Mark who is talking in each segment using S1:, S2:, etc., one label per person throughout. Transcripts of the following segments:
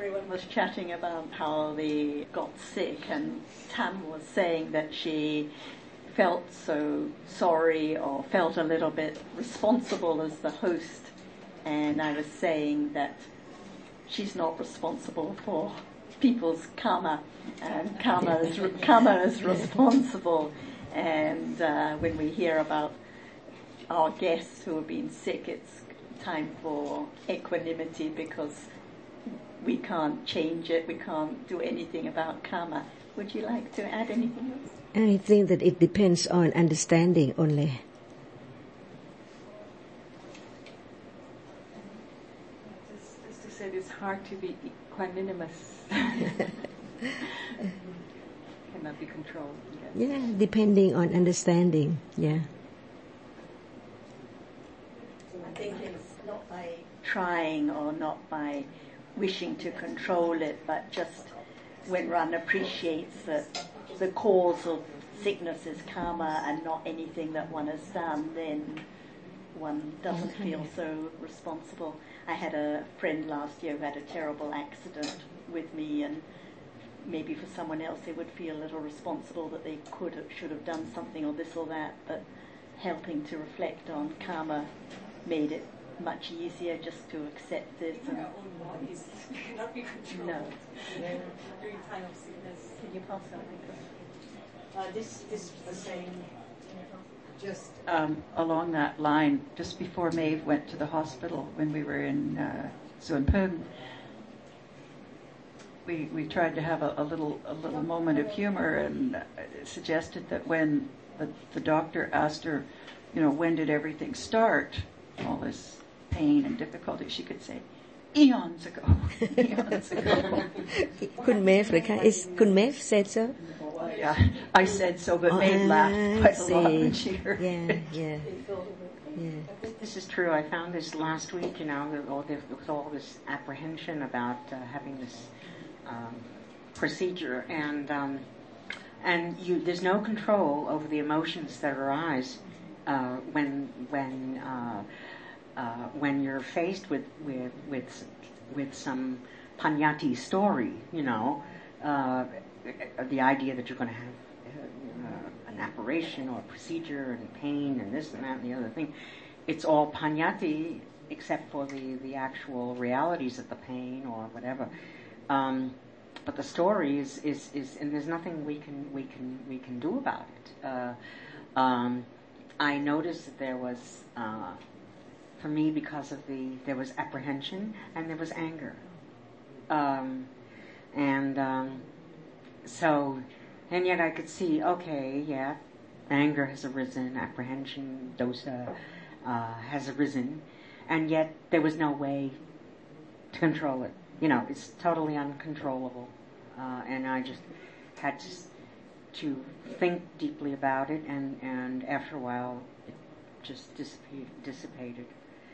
S1: everyone was chatting about how they got sick, and Tam was saying that she felt so sorry or felt a little bit responsible as the host, and I was saying that she's not responsible for people's karma, and karma is responsible. And when we hear about our guests who have been sick, it's time for equanimity, because we can't change it, we can't do anything about karma. Would you like to add anything else?
S2: I think that it depends on understanding only.
S3: Just to say, it's hard to be equanimous. Cannot be controlled. Yes.
S2: Yeah, depending on understanding. Yeah.
S1: I think it's not by trying or not by wishing to control it, but just when one appreciates that the cause of sickness is karma and not anything that one has done, then one doesn't feel so responsible. I had a friend last year who had a terrible accident with me, and maybe for someone else they would feel a little responsible that they should have done something or this or that, but helping to reflect on karma made it much easier just to accept it.
S3: Even our own bodies cannot be controlled.
S1: No.
S3: During time of sickness.
S1: Can you pass that microphone?
S4: This was saying just
S5: along that line, just before Maeve went to the hospital when we were in Zunpung, we tried to have a little moment of humor, and suggested that when the doctor asked her, when did everything start, all this pain and difficulty, she could say, eons ago.
S2: Kun Maeve said so?
S5: Yeah, I said so, but Maeve laughed quite a lot when she heard it.
S2: Yeah.
S4: This is true. I found this last week, with all this apprehension about having this procedure, and there's no control over the emotions that arise when you're faced with some Panyati story, the idea that you're going to have an operation or a procedure and pain and this and that and the other thing. It's all Panyati except for the actual realities of the pain or whatever. But the story is and there's nothing we can do about it. I noticed that there was, for me, because of there was apprehension and there was anger, so, and yet I could see, okay, yeah, anger has arisen, apprehension, dosa has arisen, and yet there was no way to control it. It's totally uncontrollable, and I just had to think deeply about it, and after a while it just dissipated.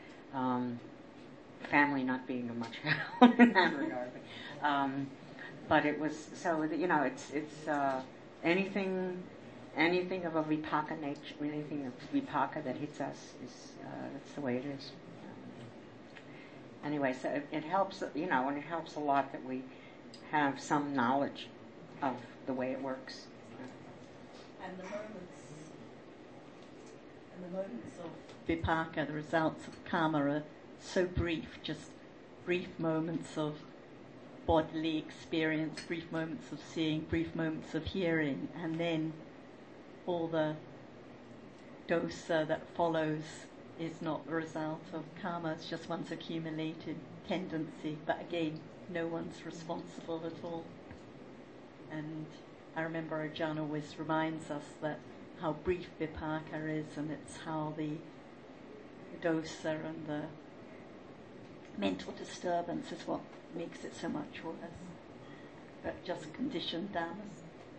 S4: Family not being of much help in that regard, but it was so. It's anything of a vipaka nature, anything of vipaka that hits us is that's the way it is. Anyway, so it helps, and it helps a lot that we have some knowledge of the way it works.
S1: And the moments of vipaka, the results of karma, are so brief, just brief moments of bodily experience, brief moments of seeing, brief moments of hearing, and then all the dosa that follows is not the result of karma, it's just one's accumulated tendency, but again, no one's responsible at all. And I remember Ajahn always reminds us that how brief vipaka is, and it's how the dosa and the mental disturbance is what makes it so much worse, but just conditioned dhammas.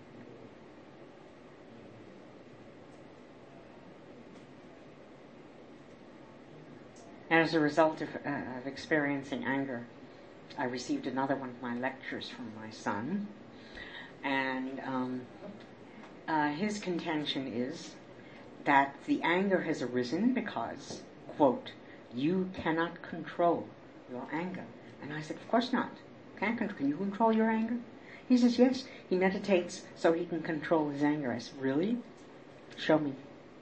S4: As a result of experiencing anger, I received another one of my lectures from my son, and his contention is that the anger has arisen because, quote, you cannot control your anger. And I said, of course not. Can you control your anger? He says, yes. He meditates so he can control his anger. I said, really? Show me.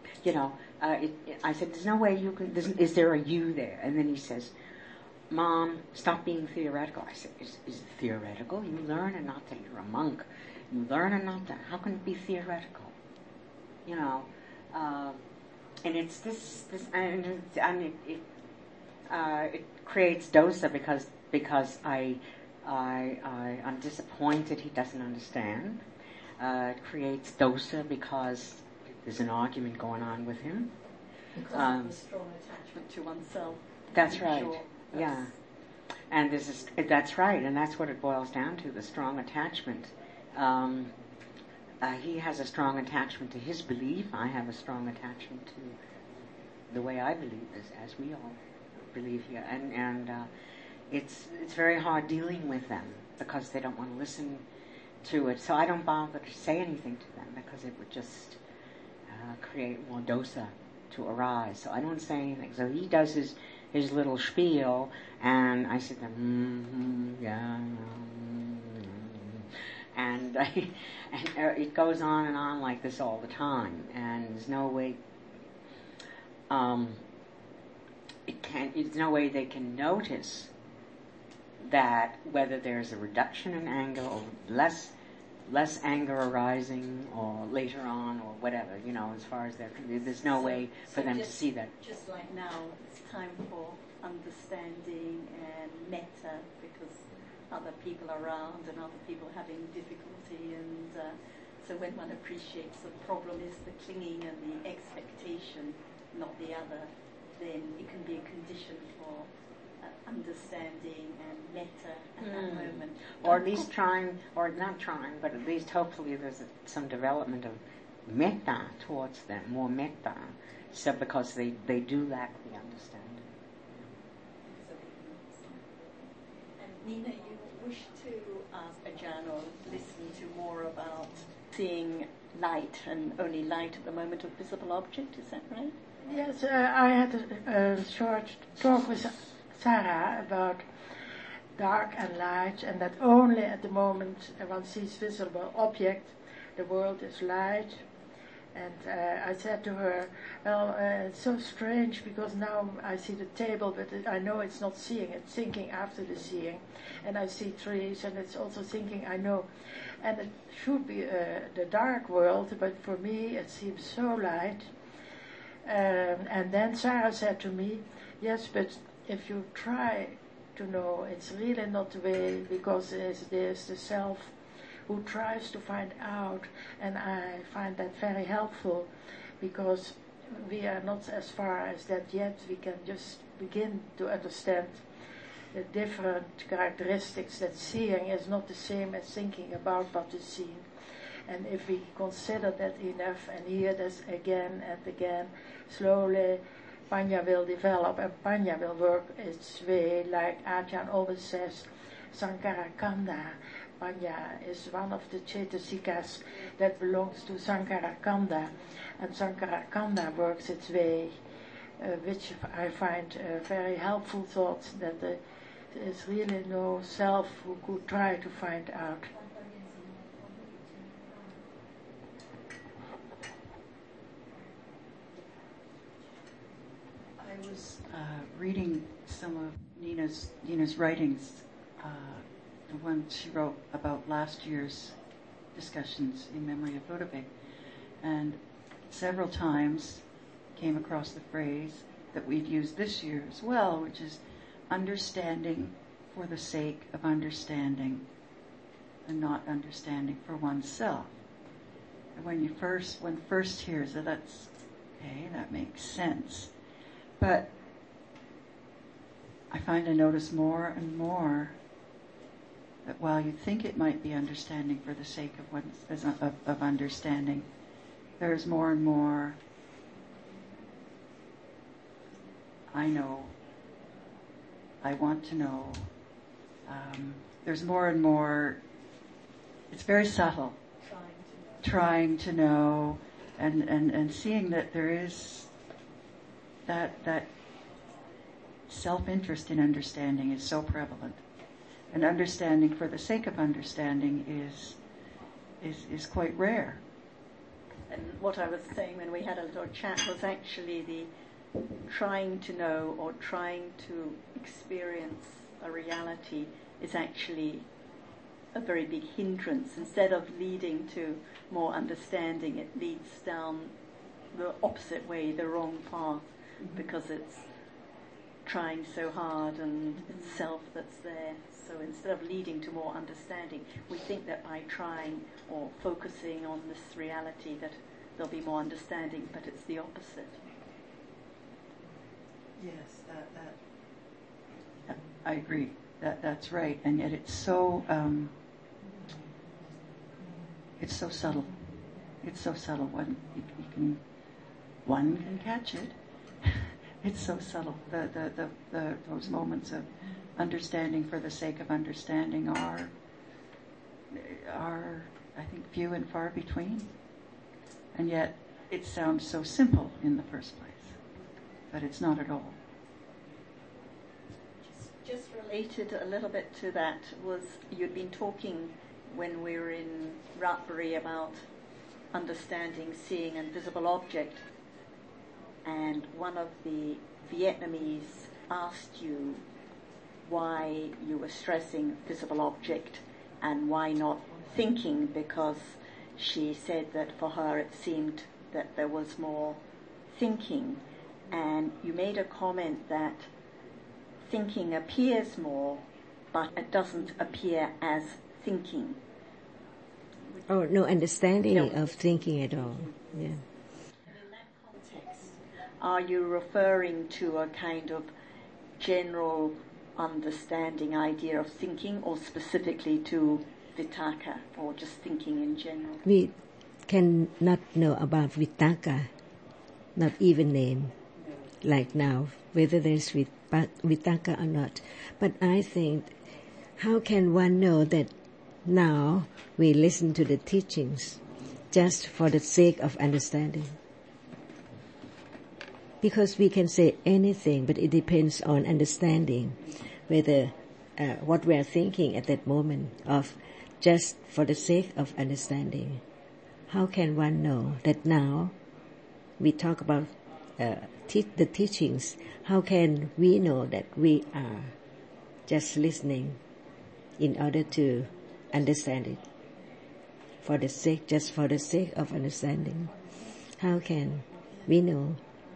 S4: I said, there's no way you can, is there a you there? And then he says, Mom, stop being theoretical. I said, is it theoretical? You learn and not that you're a monk. You learn and not that. How can it be theoretical? And it's this, and it creates dosa because I'm disappointed he doesn't understand. It creates dosa because there's an argument going on with him.
S1: Because of the strong attachment to oneself.
S4: That's right. Sure. Yeah. And that's right, and that's what it boils down to, the strong attachment. He has a strong attachment to his belief. I have a strong attachment to the way I believe, as we all believe here. And it's very hard dealing with them because they don't want to listen to it. So I don't bother to say anything to them because it would just create more dosa to arise. So I don't say anything. So he does his little spiel, and I sit there, yeah, and it goes on and on like this all the time, and there's no way, there's no way they can notice that whether there's a reduction in anger or less anger arising or later on or whatever, as far as there's no way for them to see that.
S1: Just like now, it's time for understanding and metta because other people are around and other people having difficulty, and so when one appreciates the problem is the clinging and the expectation, not the other, then it can be a condition for understanding and metta at that moment.
S4: Or at least trying, or not trying, but at least hopefully there's some development of metta towards them, more metta, so because they do lack the understanding.
S1: And Nina, you wish to ask Ajahn or listen to more about seeing light and only light at the moment of visible object, is that right?
S6: Yes, I had a short talk with Sarah about dark and light, and that only at the moment one sees visible object, the world is light. And I said to her, well, it's so strange because now I see the table, but I know it's not seeing, it's thinking after the seeing. And I see trees, and it's also thinking, I know. And it should be the dark world, but for me it seems so light. And then Sarah said to me, yes, but if you try to know, it's really not the way, because there's the self who tries to find out, and I find that very helpful, because we are not as far as that yet. We can just begin to understand the different characteristics, that seeing is not the same as thinking about what is seen. And if we consider that enough and hear this again and again, slowly Panya will develop, and Panya will work its way, like Ajahn always says, Sankara Kanda. Panya is one of the Cetasikas that belongs to Sankara Kanda, and Sankara Kanda works its way, which I find a very helpful thought, that there is really no self who could try to find out.
S5: I was reading some of Nina's writings, the one she wrote about last year's discussions in memory of Buddhavik, and several times came across the phrase that we've used this year as well, which is understanding for the sake of understanding and not understanding for oneself. And when first hears it, that's okay, that makes sense. But I find I notice more and more that while you think it might be understanding for the sake of understanding, there's more and more, I know, I want to know. There's more and more, it's very subtle, trying to know, and seeing that there is that self-interest in understanding is so prevalent. And understanding for the sake of understanding is quite rare.
S1: And what I was saying when we had a little chat was actually the trying to know or trying to experience a reality is actually a very big hindrance. Instead of leading to more understanding, it leads down the opposite way, the wrong path, because it's trying so hard and it's self that's there. So instead of leading to more understanding, we think that by trying or focusing on this reality that there'll be more understanding, but it's the opposite.
S3: Yes,
S5: I agree. That's right. And yet it's so subtle. It's so subtle. One can catch it. It's so subtle. Those moments of understanding for the sake of understanding are I think few and far between. And yet it sounds so simple in the first place. But it's not at all.
S1: Just related a little bit to that was you'd been talking when we were in Ratbury about understanding, seeing an invisible object, and one of the Vietnamese asked you why you were stressing visible object and why not thinking, because she said that for her it seemed that there was more thinking, and you made a comment that thinking appears more, but it doesn't appear as thinking.
S2: Oh, no understanding of thinking at all. Yeah.
S1: And in that context, are you referring to a kind of general understanding idea of thinking, or specifically to Vitakka, or just thinking in general?
S2: We cannot know about Vitakka, not even name, like now, whether there's Vitakka or not. But I think, how can one know that now we listen to the teachings just for the sake of understanding? Because we can say anything, but it depends on understanding, whether what we are thinking at that moment of just for the sake of understanding. How can one know that now we talk about the teachings? How can we know that we are just listening in order to understand it just for the sake of understanding? How can we know?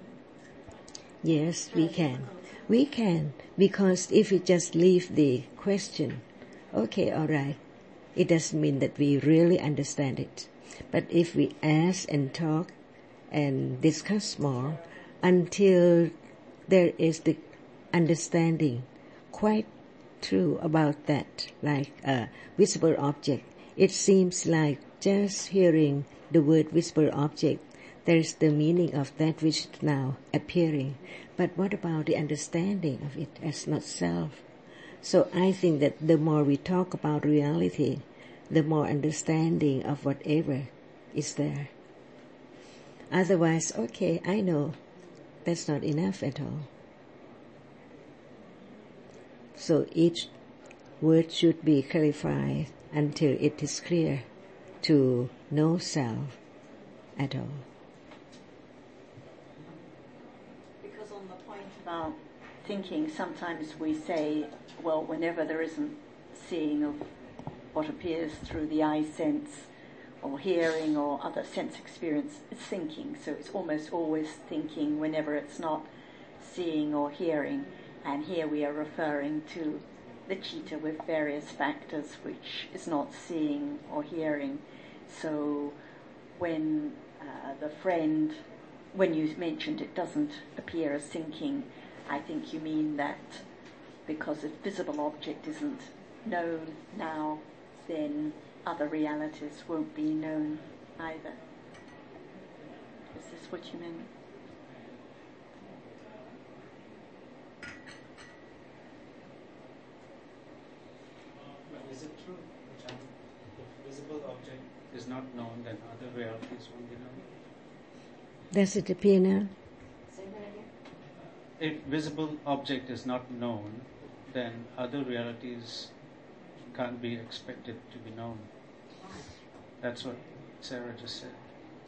S2: Yes, we can. We can, because if we just leave the question, okay, all right, it doesn't mean that we really understand it. But if we ask and talk and discuss more until there is the understanding quite true about that, like a visible object, it seems like just hearing the word visible object, there is the meaning of that which is now appearing. But what about the understanding of it as not self? So I think that the more we talk about reality, the more understanding of whatever is there. Otherwise, okay, I know, that's not enough at all. So each word should be clarified until it is clear to no self at all.
S1: Because on the point about thinking, sometimes we say, well, whenever there isn't seeing of what appears through the eye sense or hearing or other sense experience, it's thinking. So it's almost always thinking whenever it's not seeing or hearing. And here we are referring to the citta with various factors, which is not seeing or hearing. So when when you mentioned it doesn't appear as thinking, I think you mean that because a visible object isn't known now, then other realities won't be known either. Is this what you meant?
S7: Is it true, John, if visible object is not known, then other realities won't be known?
S2: Does it appear now?
S7: If visible object is not known, then other realities can't be expected to be known. That's what Sarah just said.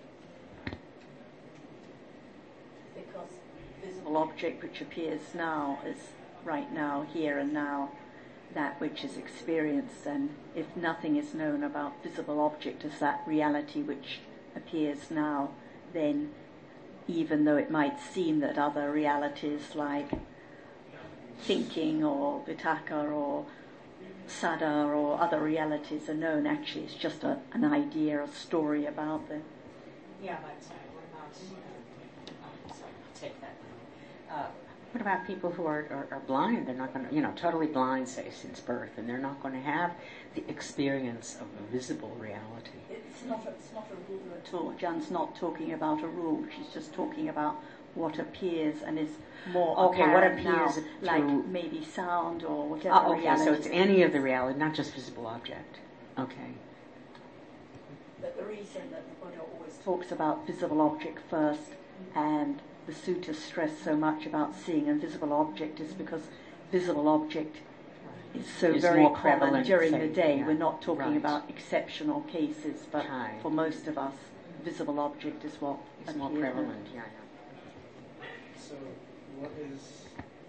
S1: Because visible object which appears now is right now, here and now, that which is experienced, and if nothing is known about visible object as that reality which appears now, then even though it might seem that other realities like thinking or vitaka or sada or other realities are known, actually it's just an idea, a story about them.
S4: Yeah, but what about, sorry, I'll take that now. What about people who are blind? They're not going to, totally blind, say, since birth, and they're not going to have the experience of a visible reality.
S1: It's not a rule at all. Jan's not talking about a rule. She's just talking about what appears and is more apparent
S4: what appears
S1: now, like maybe sound or whatever.
S4: Okay, so it's any of the reality, not just visible object. Okay.
S1: But the reason that the Buddha always talks about visible object first, and the suttas stress so much about seeing a visible object, is because visible object is so
S4: It's
S1: very
S4: more
S1: common
S4: prevalent
S1: during
S4: thing,
S1: the day.
S4: yeah.
S1: We're not talking
S4: Right.
S1: about exceptional cases, but
S4: Right.
S1: for most of us, visible object is what
S4: It's more
S1: appears.
S4: prevalent, yeah.
S7: So, what is...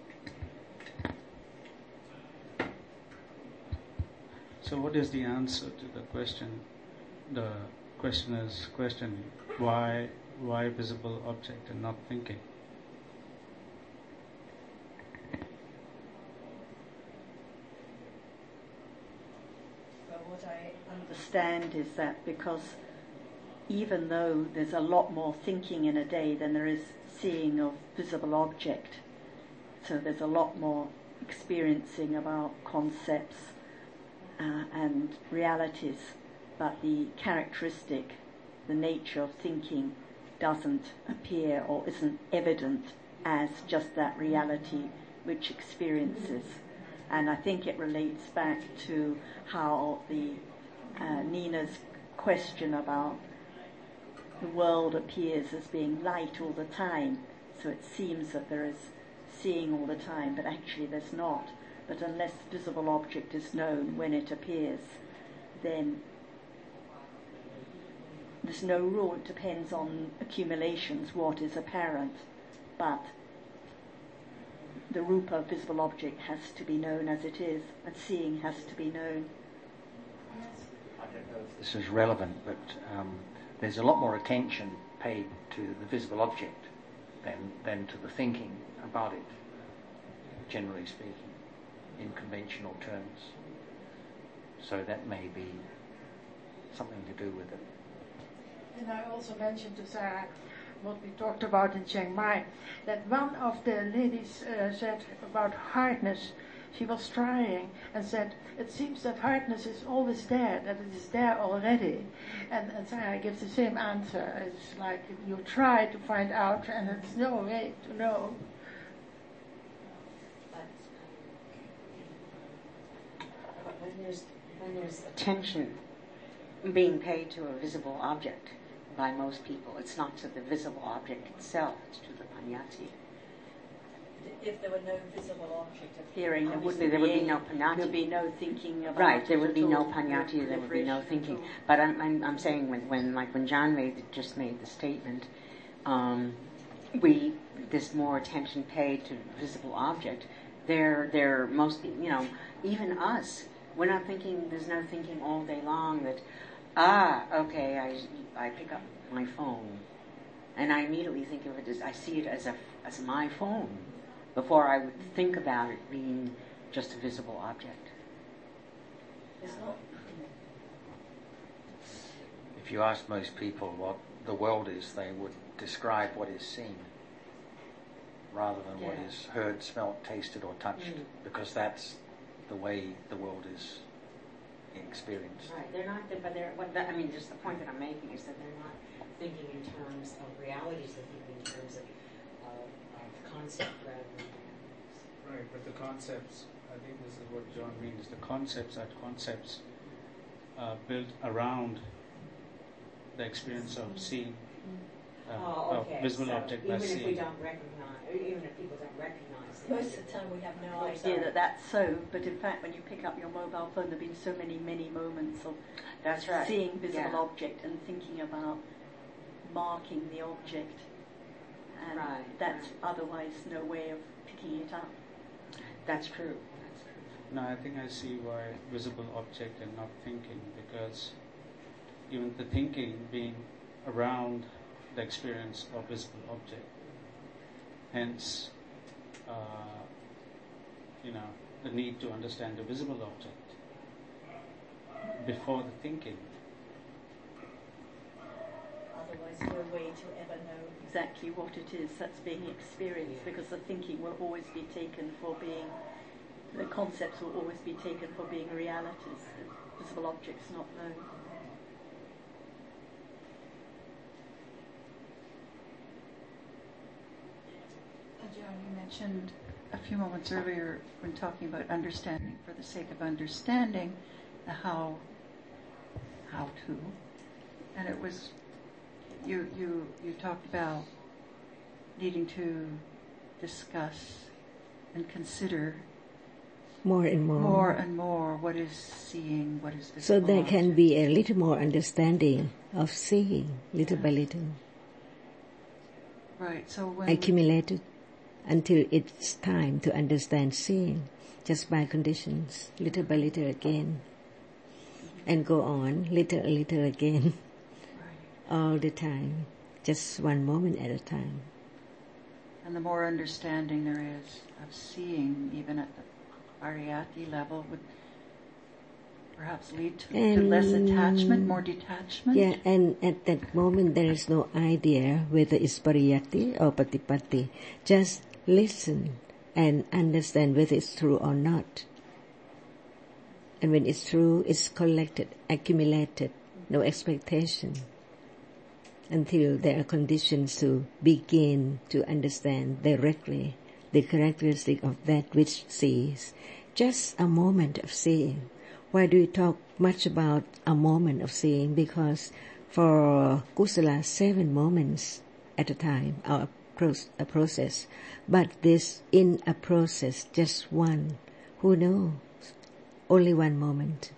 S7: So what is the answer to the question, the questioner's question, why visible object and not thinking?
S1: Well, what I understand is that because even though there's a lot more thinking in a day than there is seeing of visible object, so there's a lot more experiencing about concepts and realities, but the characteristic, the nature of thinking doesn't appear or isn't evident as just that reality which experiences. And I think it relates back to how the Nina's question about the world appears as being light all the time, so it seems that there is seeing all the time, but actually there's not. But unless visible object is known when it appears, then there's no rule. It depends on accumulations, what is apparent. But the rupa, visible object, has to be known as it is, and seeing has to be known.
S8: I don't know if this is relevant, but there's a lot more attention paid to the visible object than to the thinking about it, generally speaking, in conventional terms. So that may be something to do with it.
S6: And I also mentioned to Sarah what we talked about in Chiang Mai, that one of the ladies said about hardness. She was trying and said, it seems that hardness is always there, that it is there already. And Sarah gives the same answer. It's like you try to find out and there's no way to know.
S4: When there's attention being paid to a visible object by most people, it's not to the visible object itself, it's to the panyati.
S1: If there were no visible object appearing, there would
S4: be no panyati.
S1: There'd be no thinking about
S4: Right, there would be no
S1: it,
S4: panyati, there would be no thinking. But I'm saying when John just made the statement, there's more attention paid to visible object. They're mostly, even us, we're not thinking. There's no thinking all day long that, okay, I pick up my phone, and I immediately think of it as, I see it as my phone, before I would think about it being just a visible object.
S1: It's not.
S8: If you ask most people what the world is, they would describe what is seen rather than what is heard, smelt, tasted or touched, because that's the way the world is experienced.
S4: Right, they're not, just the point that I'm making is that they're not thinking in terms of realities, they're thinking in terms of concept rather than
S7: Right, but the concepts, I think this is what John means, the concepts are concepts built around the experience of seeing, of visible object by
S4: even
S7: seeing.
S4: if we don't recognize,
S9: even if people don't recognise it.
S1: Most of the time we have no idea that that's so, but in fact when you pick up your mobile phone there have been so many moments of
S4: That's right.
S1: seeing visible
S4: Yeah.
S1: object and thinking about marking the object, and
S4: Right,
S1: that's
S4: right.
S1: otherwise no way of picking it up.
S4: That's true. That's true.
S7: No, I think I see why visible object and not thinking, because even the thinking being around the experience of visible object. Hence, the need to understand the visible object before the thinking.
S1: Otherwise no way to ever know exactly what it is that's being experienced, because the thinking will always be taken for being, the concepts will always be taken for being realities, the visible objects not known.
S5: John, you mentioned a few moments earlier when talking about understanding for the sake of understanding, the how to, and it was you talked about needing to discuss and consider
S2: more and more.
S5: What is seeing, what is visible.
S2: So there can be a little more understanding of seeing, little by little.
S5: Right, so when
S2: accumulated until it's time to understand seeing, just by conditions, little by little again, and go on, little again, all the time, just one moment at a time.
S5: And the more understanding there is of seeing, even at the Pariyati level, would perhaps lead to less attachment, more detachment.
S2: Yeah, and at that moment there is no idea whether it's Pariyati or Patipatti. Just listen and understand whether it's true or not. And when it's true, it's collected, accumulated, no expectation, until there are conditions to begin to understand directly the characteristic of that which sees. Just a moment of seeing. Why do we talk much about a moment of seeing? Because for Kusala, 7 moments at a time are a process. But this in a process, just one. Who knows? Only one moment.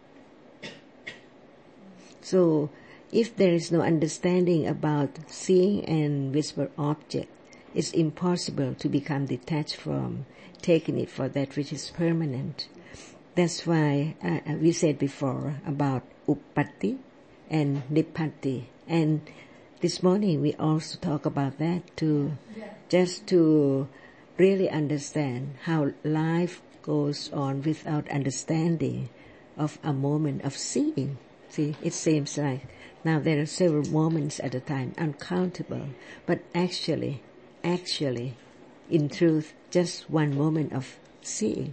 S2: So, if there is no understanding about seeing and visible object, it's impossible to become detached from taking it for that which is permanent. That's why we said before about Uppatti and Nibbati. And this morning we also talk about that too, just to really understand how life goes on without understanding of a moment of seeing. See, it seems like now there are several moments at a time, uncountable, but actually, in truth, just one moment of seeing.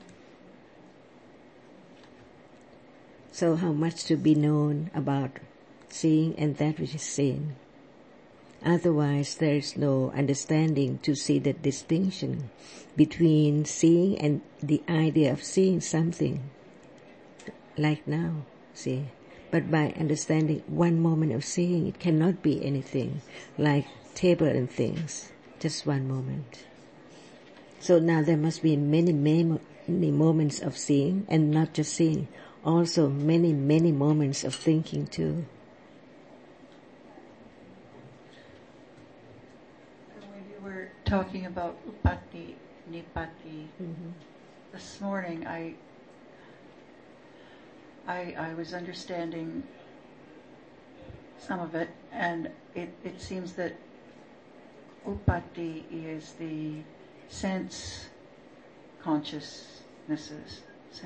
S2: So how much to be known about seeing and that which is seen. Otherwise, there is no understanding to see the distinction between seeing and the idea of seeing something, like now, see. But by understanding one moment of seeing, it cannot be anything like table and things, just one moment. So now there must be many moments of seeing, and not just seeing, also many moments of thinking too.
S5: When you were talking about Uppatti, Nibbati, this morning, I was understanding some of it, and it seems that Uppatti is the sense consciousness,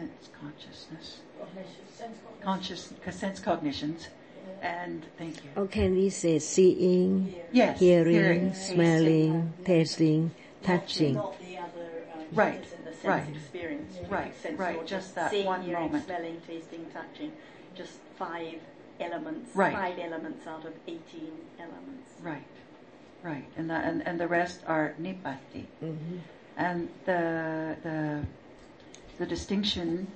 S5: and thank you.
S2: Or can we say seeing,
S5: Yes,
S2: hearing, smelling, tasting, touching?
S1: Not the other
S5: Right,
S1: in the sense
S5: right.
S1: experience.
S5: Right, just that
S1: seeing,
S5: one
S1: hearing,
S5: moment.
S1: smelling, tasting, touching. Just 5 elements.
S5: Right.
S1: 5 elements out of 18 elements.
S5: Right, and the rest are Nibbati. And the distinction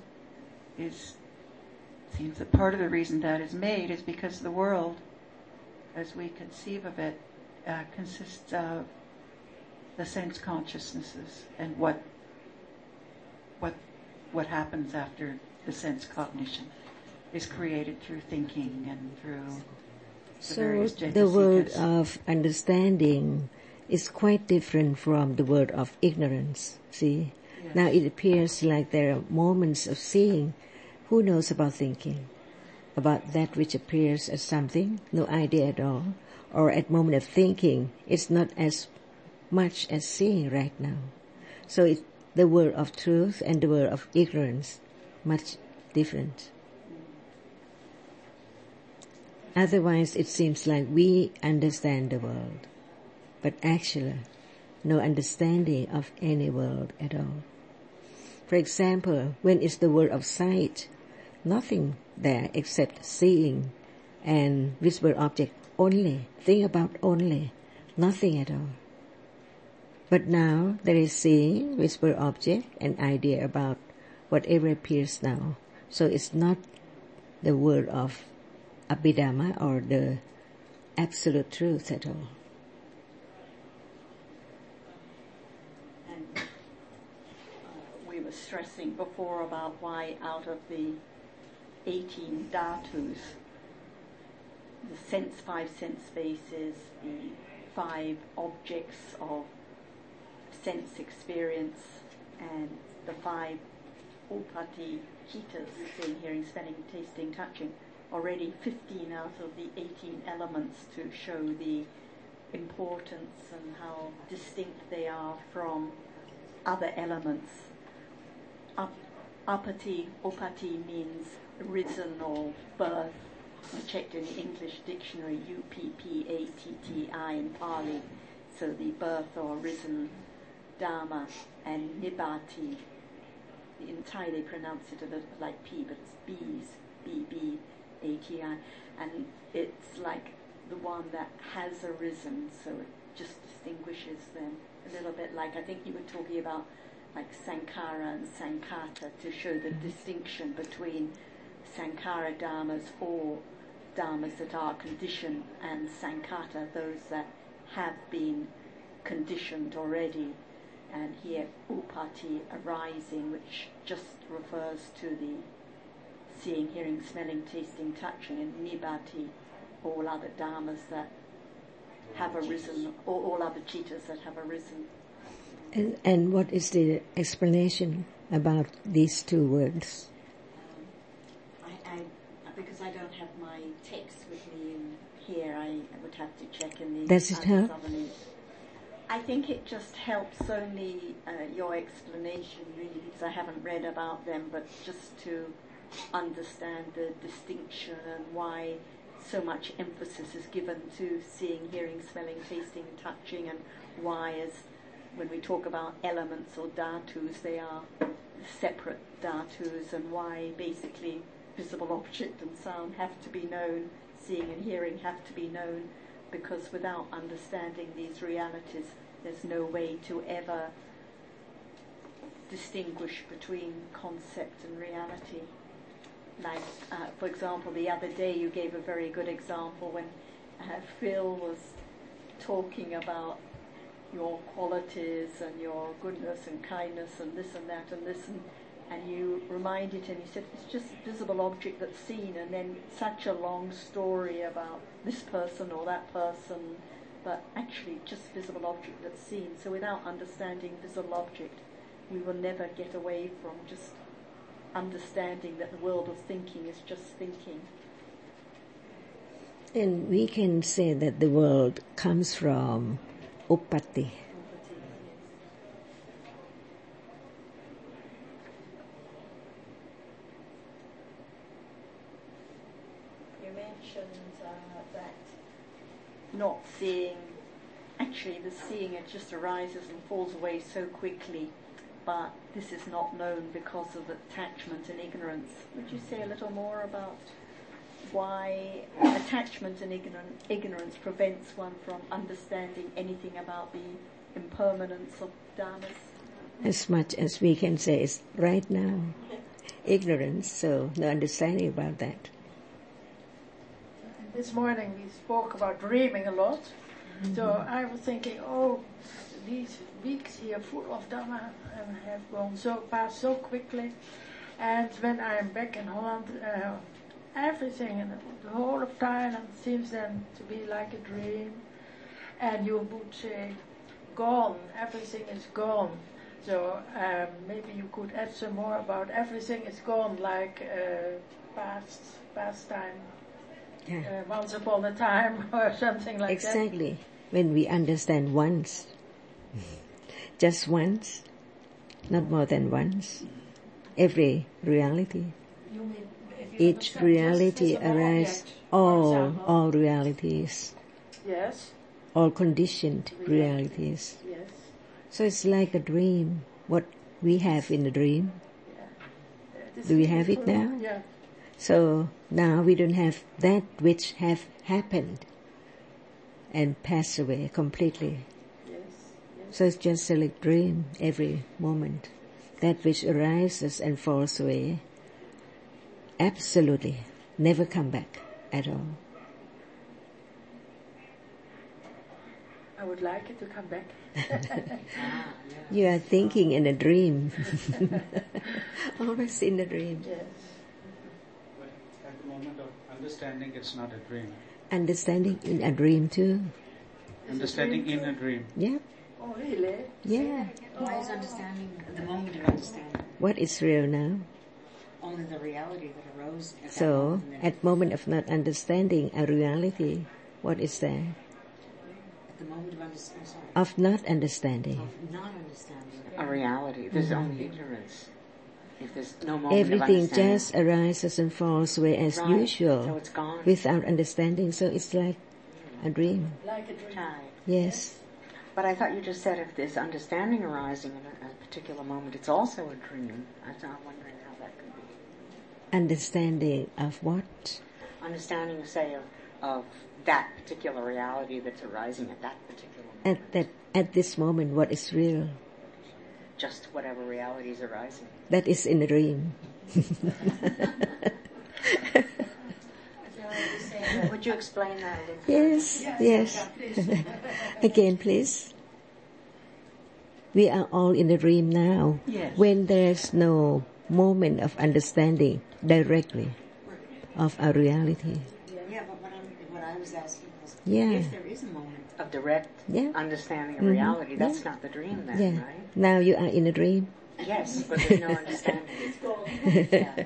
S5: seems that part of the reason that is made is because the world, as we conceive of it, consists of the sense consciousnesses and what happens after the sense cognition is created through thinking and through the various
S2: the word
S5: jatasikas.
S2: of understanding is quite different from the word of ignorance. See,
S5: Yes.
S2: now it appears like there are moments of seeing. Who knows about thinking? About that which appears as something, no idea at all. Or at moment of thinking, it's not as much as seeing right now. So it's the word of truth and the word of ignorance, much different. Otherwise, it seems like we understand the world, but actually, no understanding of any world at all. For example, when it's the word of sight, nothing there except seeing and visible object only, think about only, nothing at all. But now there is seeing, visible object, and idea about whatever appears now. So it's not the word of Abhidhamma or the absolute truth at all.
S1: And we were stressing before about why out of the 18 dhatus, the five sense spaces, the 5 objects of sense experience, and the 5 upati citas, seeing, hearing, smelling, tasting, touching, already 15 out of the 18 elements to show the importance and how distinct they are from other elements. Upati means risen or birth. I checked in the English dictionary, Uppatti in Pali, so the birth or risen Dharma, and Nibbati. In Thai they pronounce it a little like P, but it's B's, B-B-A-T-I, and it's like the one that has arisen, so it just distinguishes them a little bit, like I think you were talking about like Sankhara and Sankhata, to show the distinction between Sankhara Dharmas or Dharmas that are conditioned, and Sankhata, those that have been conditioned already. And here Uppati, arising, which just refers to the seeing, hearing, smelling, tasting, touching, and Nibbati, all other dharmas that have arisen, or all other citas that have arisen.
S2: And what is the explanation about these two words?
S1: Because I don't have my text with me in here, I would have to check in the
S2: Does it help?
S1: Southern. I think it just helps only your explanation, really, because I haven't read about them, but just to understand the distinction and why so much emphasis is given to seeing, hearing, smelling, tasting, touching, and why, as when we talk about elements or dhatus, they are separate dhatus, and why basically visible object and sound have to be known, seeing and hearing have to be known, because without understanding these realities, there's no way to ever distinguish between concept and reality. Like, for example, the other day you gave a very good example when Phil was talking about your qualities and your goodness and kindness and this and that and this, and you reminded him, you said, it's just a visible object that's seen, and then such a long story about this person or that person, but actually just visible object that's seen. So without understanding visible object, we will never get away from just understanding that the world of thinking is just thinking.
S2: And we can say that the world comes from Uppati.
S1: You mentioned that not seeing, actually the seeing, it just arises and falls away so quickly, but this is not known because of attachment and ignorance. Would you say a little more about why attachment and ignorance prevents one from understanding anything about the impermanence of dharmas?
S2: As much as we can say is right now, ignorance, so no understanding about that.
S6: This morning we spoke about dreaming a lot. So I was thinking, these weeks here full of Dhamma and have gone past so quickly. And when I am back in Holland, everything in the whole of Thailand seems then to be like a dream. And you would say, gone, everything is gone. So maybe you could add some more about everything is gone, like past time, once upon a time, or something like that.
S2: Exactly. When we understand once, just once, not more than once, every reality,
S6: You mean if you
S2: each
S6: understand
S2: reality
S6: just visible
S2: arises,
S6: object, for example.
S2: all realities,
S6: Yes,
S2: all conditioned realities.
S6: yes.
S2: So it's like a dream, what we have in a dream.
S6: This
S2: Do we
S6: is
S2: have it
S6: true.
S2: now?
S6: Yeah.
S2: So now we don't have that which have happened and pass away completely.
S6: Yes.
S2: So it's just a like dream every moment. That which arises and falls away, absolutely never come back at all.
S6: I would like it to come back.
S2: You are thinking in a dream. Always in a dream.
S6: Yes.
S7: But at the moment of understanding, it's not a dream.
S2: Understanding in a dream too.
S7: Understanding in a dream.
S2: Yeah.
S6: Oh, really?
S2: Yeah.
S9: What is understanding, the moment of understanding?
S2: What is real now?
S9: Only the reality that arose at that
S2: So,
S9: moment. and then
S2: at moment of not understanding a reality, what is there?
S9: at the moment of understanding,
S2: Of not understanding.
S9: of not understanding.
S4: A reality. There's only ignorance. If there's no moment
S2: Everything
S4: of understanding.
S2: just arises and falls away as
S4: Right.
S2: usual
S4: So it's gone.
S2: without understanding. So it's like a dream.
S6: Like a dream.
S4: Right.
S2: Yes.
S4: But I thought you just said if there's understanding arising in a particular moment, it's also a dream. I'm wondering how that could be.
S2: Understanding of what?
S4: Understanding, say, of that particular reality that's arising at that particular moment.
S2: At this moment, what is real?
S4: Just whatever reality is arising.
S2: That is in a dream.
S4: Would you explain that a little?
S2: Yes. Again, please. We are all in a dream now.
S5: Yes.
S2: When there's no moment of understanding directly of our reality.
S9: Yeah, but what I was asking was,
S2: Yeah.
S9: if there is a moment,
S4: Of direct
S2: Yeah.
S4: understanding of
S2: Mhm.
S4: reality, that's
S2: Yeah.
S4: not the dream then,
S2: Yeah.
S4: right?
S2: Now you are in a dream.
S4: Yes, but there's no understanding. Yeah.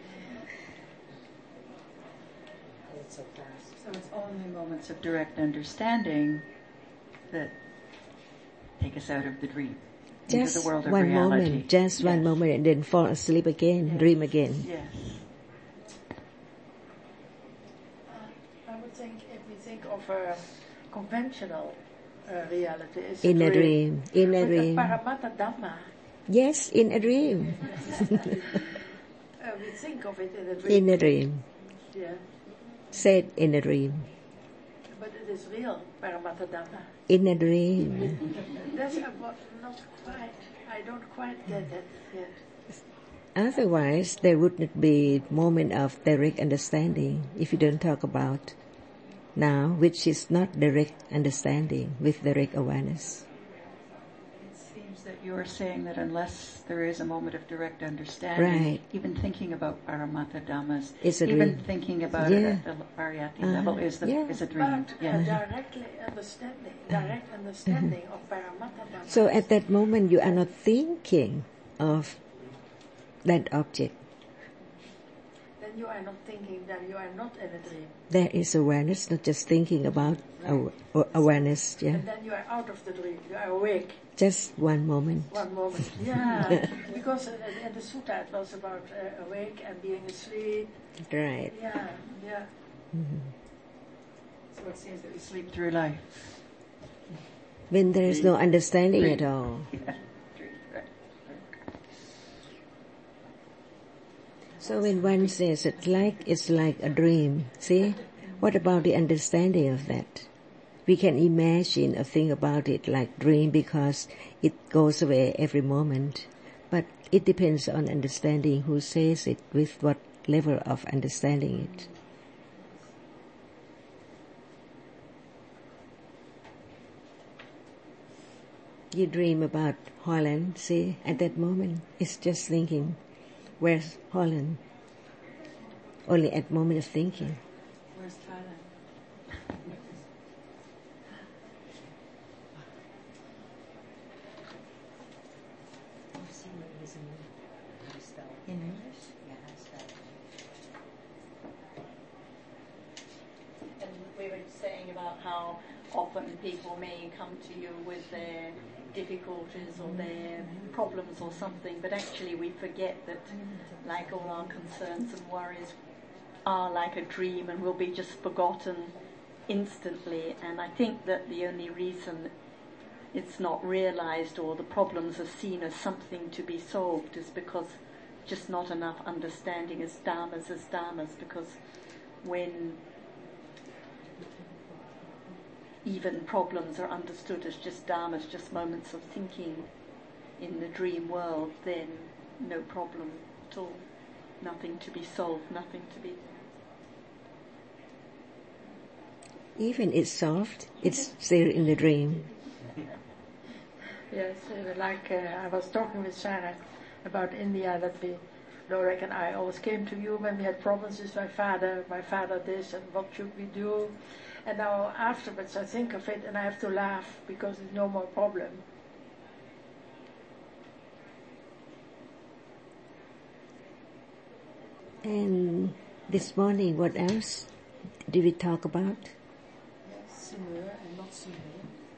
S9: it's so fast.
S5: So it's only moments of direct understanding that take us out of the dream, into
S2: Just
S5: the world of
S2: one
S5: reality.
S2: moment, just one
S5: Yes.
S2: moment, and then fall asleep again,
S5: Yes.
S2: dream again.
S5: Yes.
S6: I would think if we think of a conventional reality, it's
S2: In a dream, in a
S6: But
S2: dream.
S6: the Paramatta Dhamma,
S2: Yes, in a dream.
S6: we think of it in a dream.
S2: In a dream.
S6: Yeah,
S2: Said in a dream.
S6: but it is real, Paramatta Dhamma.
S2: In a dream.
S6: That's not quite, I don't quite get it yet.
S2: Otherwise, there wouldn't be moment of direct understanding if you don't talk about now, which is not direct understanding with direct awareness.
S5: It seems that you're saying that unless there is a moment of direct understanding,
S2: Right.
S5: even thinking about Paramatta Dhammas,
S2: It's a
S5: even
S2: dream.
S5: thinking about
S2: Yeah.
S5: it at the Pariyati level is a dream.
S6: But
S5: Yes.
S6: direct understanding of Paramatta Dhamma.
S2: So at that moment, you are not thinking of that object.
S6: Then you are not thinking, then you are not in a dream.
S2: There is awareness, not just thinking about awareness. Yeah,
S6: And then you are out of the dream, you are awake.
S2: just one moment.
S6: One moment. Yeah, because in the sutta it was about awake and being asleep.
S2: Right.
S6: Yeah, yeah.
S5: So it seems that we sleep through life.
S2: When there is no understanding at all. So when one says it's like a dream, see? What about the understanding of that? We can imagine or think about it like dream because it goes away every moment. But it depends on understanding who says it, with what level of understanding it. You dream about Holland, see, at that moment, it's just thinking, where's Holland? Only at moment of thinking.
S5: Where's Thailand?
S9: In English? Yeah, I spelled
S1: And we were saying about how often people may come to you with their difficulties or their problems or something, but actually we forget that, like all our concerns and worries are like a dream and will be just forgotten instantly. And I think that the only reason it's not realized or the problems are seen as something to be solved is because just not enough understanding as dharmas, because when even problems are understood as just dharmas, just moments of thinking in the dream world, then no problem at all. Nothing to be solved, nothing to be...
S2: Even it's solved, it's still in the dream.
S6: Yes, I was talking with Sarah about India, that Lorek and I always came to you when we had problems with my father this, and what should we do? And now afterwards I think of it and I have to laugh because there's no more problem.
S2: And this morning, what else did we talk about?
S9: Simur and not Simur.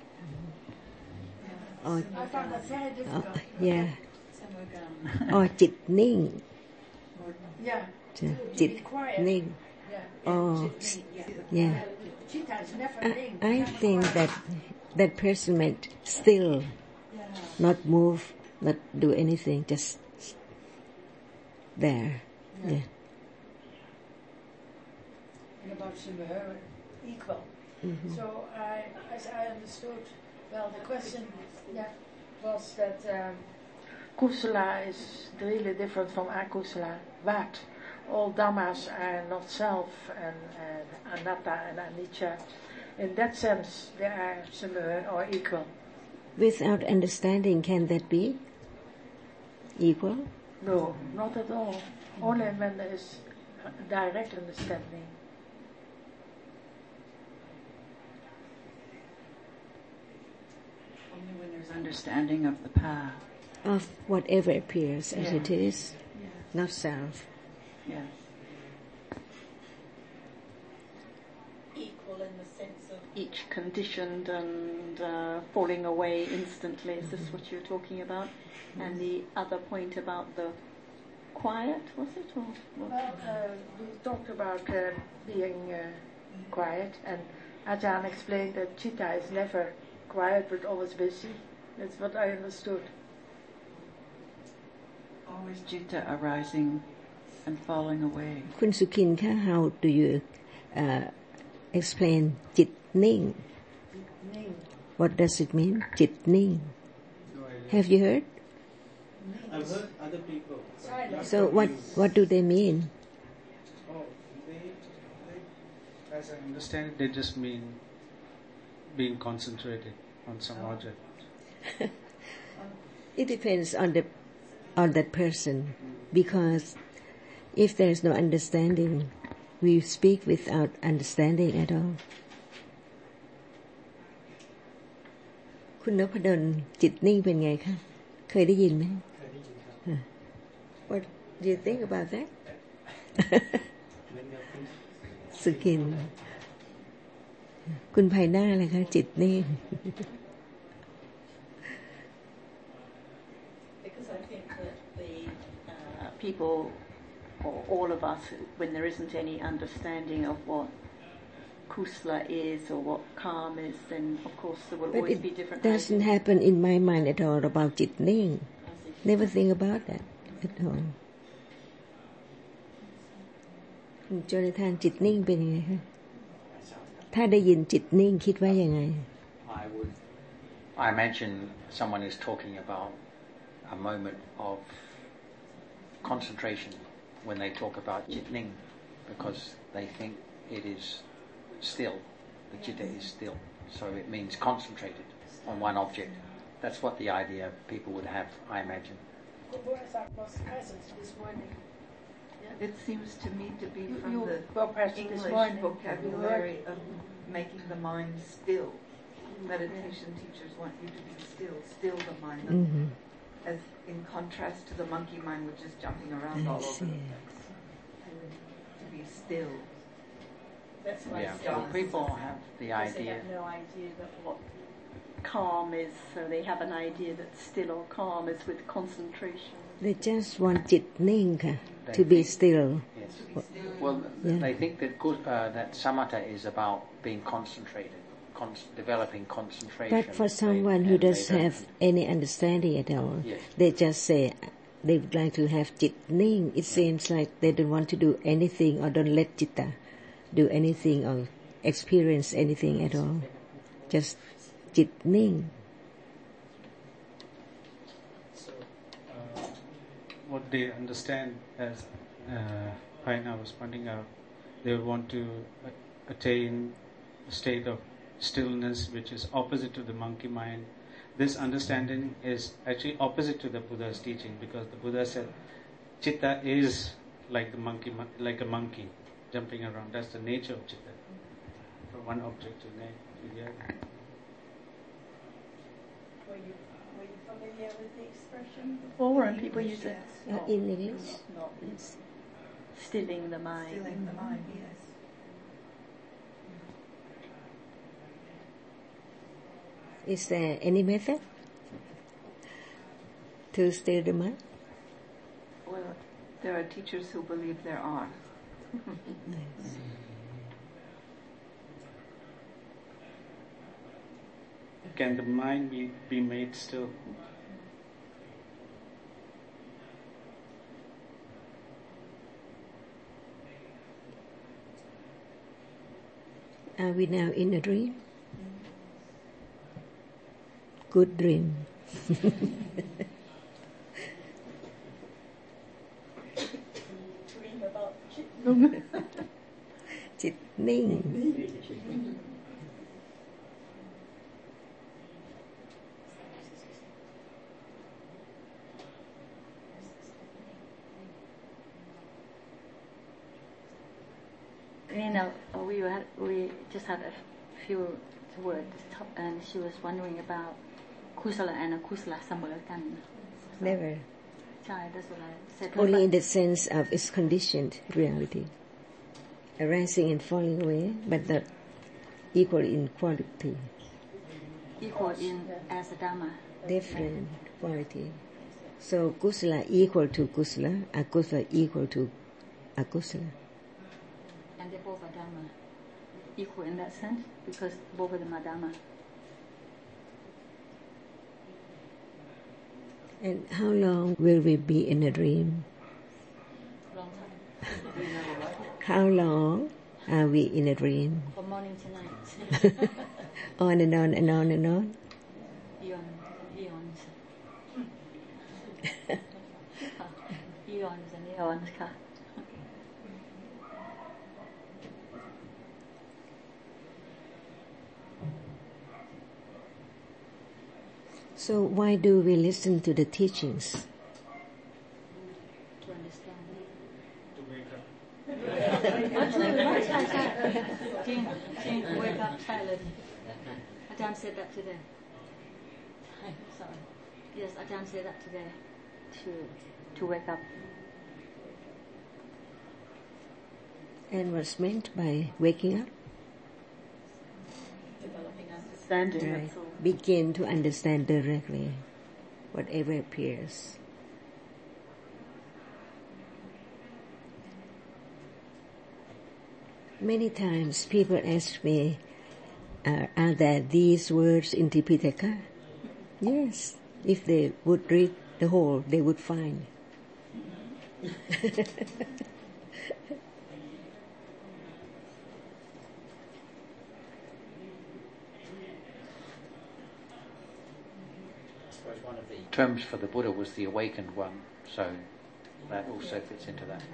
S2: Oh,
S6: I found that very difficult.
S2: yeah. Or จิตนิ่ง
S6: Yeah.
S2: จิต
S6: Be quiet.
S2: นิ่ง
S6: Yeah.
S2: Oh, yeah.
S6: Chitta is never ning.
S2: I think that person meant still, not move, not do anything, just there. Yeah.
S6: And about Simur, equal. So as I understood, well, the question was that Kusala is really different from Akusala. But all dhammas are not self and anatta and anicca. In that sense, they are similar or equal.
S2: Without understanding, can that be equal?
S6: No, not at all. Only when there is direct understanding.
S5: Only when there's understanding of the path.
S2: Of whatever appears as it is, not self.
S5: Yes.
S1: Equal in the sense of each conditioned and falling away instantly. Is this what you're talking about? And the other point about the quiet, was it? Or what?
S6: Well, we talked about being quiet, and Ajahn explained that Chitta is never quiet but always busy. That's what I understood.
S5: Always citta arising and falling away.
S2: คุณสุขินคะ how do you explain จิตนิ่ง What does it mean จิตนิ่ง Have you heard?
S7: I've heard other people.
S2: So what do they mean?
S7: Oh, they, as I understand it, they just mean being concentrated on some object.
S2: It depends on that person, because if there is no understanding, we speak without understanding at all. คุณนพดลจิตนิ่งเป็นไงคะ เคยได้ยินไหม
S10: เคยได้ยินครับ
S2: What do you think about that?
S10: เหมือนกับคุณ
S2: สุขิน คุณภายหน้าเลยคะจิตนิ่ง
S1: Because I think that the people, or all of us, when there isn't any understanding of what kusala is or what calm is, then of course there will
S2: But
S1: always
S2: it
S1: be different
S2: doesn't
S1: ideas.
S2: happen in my mind at all about จิตนิ่ง Never think about that at all. คุณโจนาธานจิตนิ่งเป็นยังไงคะ ถ้าได้ยินจิตนิ่งคิดว่ายังไง
S8: I imagine someone is talking about a moment of concentration when they talk about jitning, because they think it is still, the citta is still, so it means concentrated on one object. That's what the idea people would have, I imagine.
S6: The Bodhisattva was present this morning.
S5: It seems to me to be
S6: You
S5: from the
S6: were present this
S5: English
S6: morning.
S5: vocabulary of making the mind still. Meditation teachers want you to be still the mind,
S2: Mm-hmm.
S5: as in contrast to the monkey mind, which is jumping around all over the place. To be still.
S1: That's why
S8: Yeah.
S1: stillness
S8: People
S1: is-
S8: have the
S1: because they
S8: idea.
S1: have no idea that what calm is, so they have an idea that still or calm is with concentration.
S2: They just want jit ning,
S8: They
S2: to be
S8: think-
S2: still.
S8: Yes. Well,
S2: Yeah.
S8: they think that samatha is about being concentrated, developing concentration.
S2: But for someone who
S8: And they
S2: doesn't
S8: don't-
S2: have any understanding at all,
S8: Yes.
S2: they just say they would like to have jit ning. It seems like they don't want to do anything or don't let citta do anything or experience anything at all. Just jit ning.
S7: So, what they understand as Paina was pointing out, they want to attain a state of stillness which is opposite to the monkey mind. This understanding is actually opposite to the Buddha's teaching, because the Buddha said chitta is like the monkey, like a monkey jumping around. That's the nature of chitta, from one object to the other.
S1: Were you familiar with the expression before, and people use it?
S2: In English?
S1: Not stilling the mind.
S5: Stilling the mind, yes.
S2: Is there any method to still the mind?
S5: Well, there are teachers who believe there are.
S2: Nice.
S7: Can the mind be made still?
S2: Are we now in a dream? Good dream.
S1: Dream about
S2: Chit ning.
S11: We just had a few words, and she was wondering about kusala and akusala เสมอกัน
S2: Never.
S11: ใช่ that's what I said.
S2: Only in the sense of its conditioned reality. Arising and falling away, but not equal in quality.
S11: equal in as a dharma.
S2: Different quality. So kusala equal to kusala, akusala equal to akusala.
S11: And they both are dharma. Equal in that sense, because both of them are dharma.
S2: And how long will we be in a dream?
S11: Long time.
S2: How long are we in a dream?
S11: From morning to night.
S2: On and on and on and on.
S11: Eons. Eons and eons ค่ะ
S2: So why do we listen to the teachings?
S11: to understand.
S7: To wake up.
S11: ใช่ใช่จริง wake up ใช่เลยอาจารย์ said that today. Sorry. Yes, อาจารย์ said that today. To wake up.
S2: And what's meant by waking up?
S1: developing understanding.
S2: Right.
S1: That's all.
S2: Begin to understand directly whatever appears. Many times people ask me, are there these words in Tipitaka? Yes, if they would read the whole, they would find.
S8: I suppose one of the terms for the Buddha was the awakened one, so that also fits into that.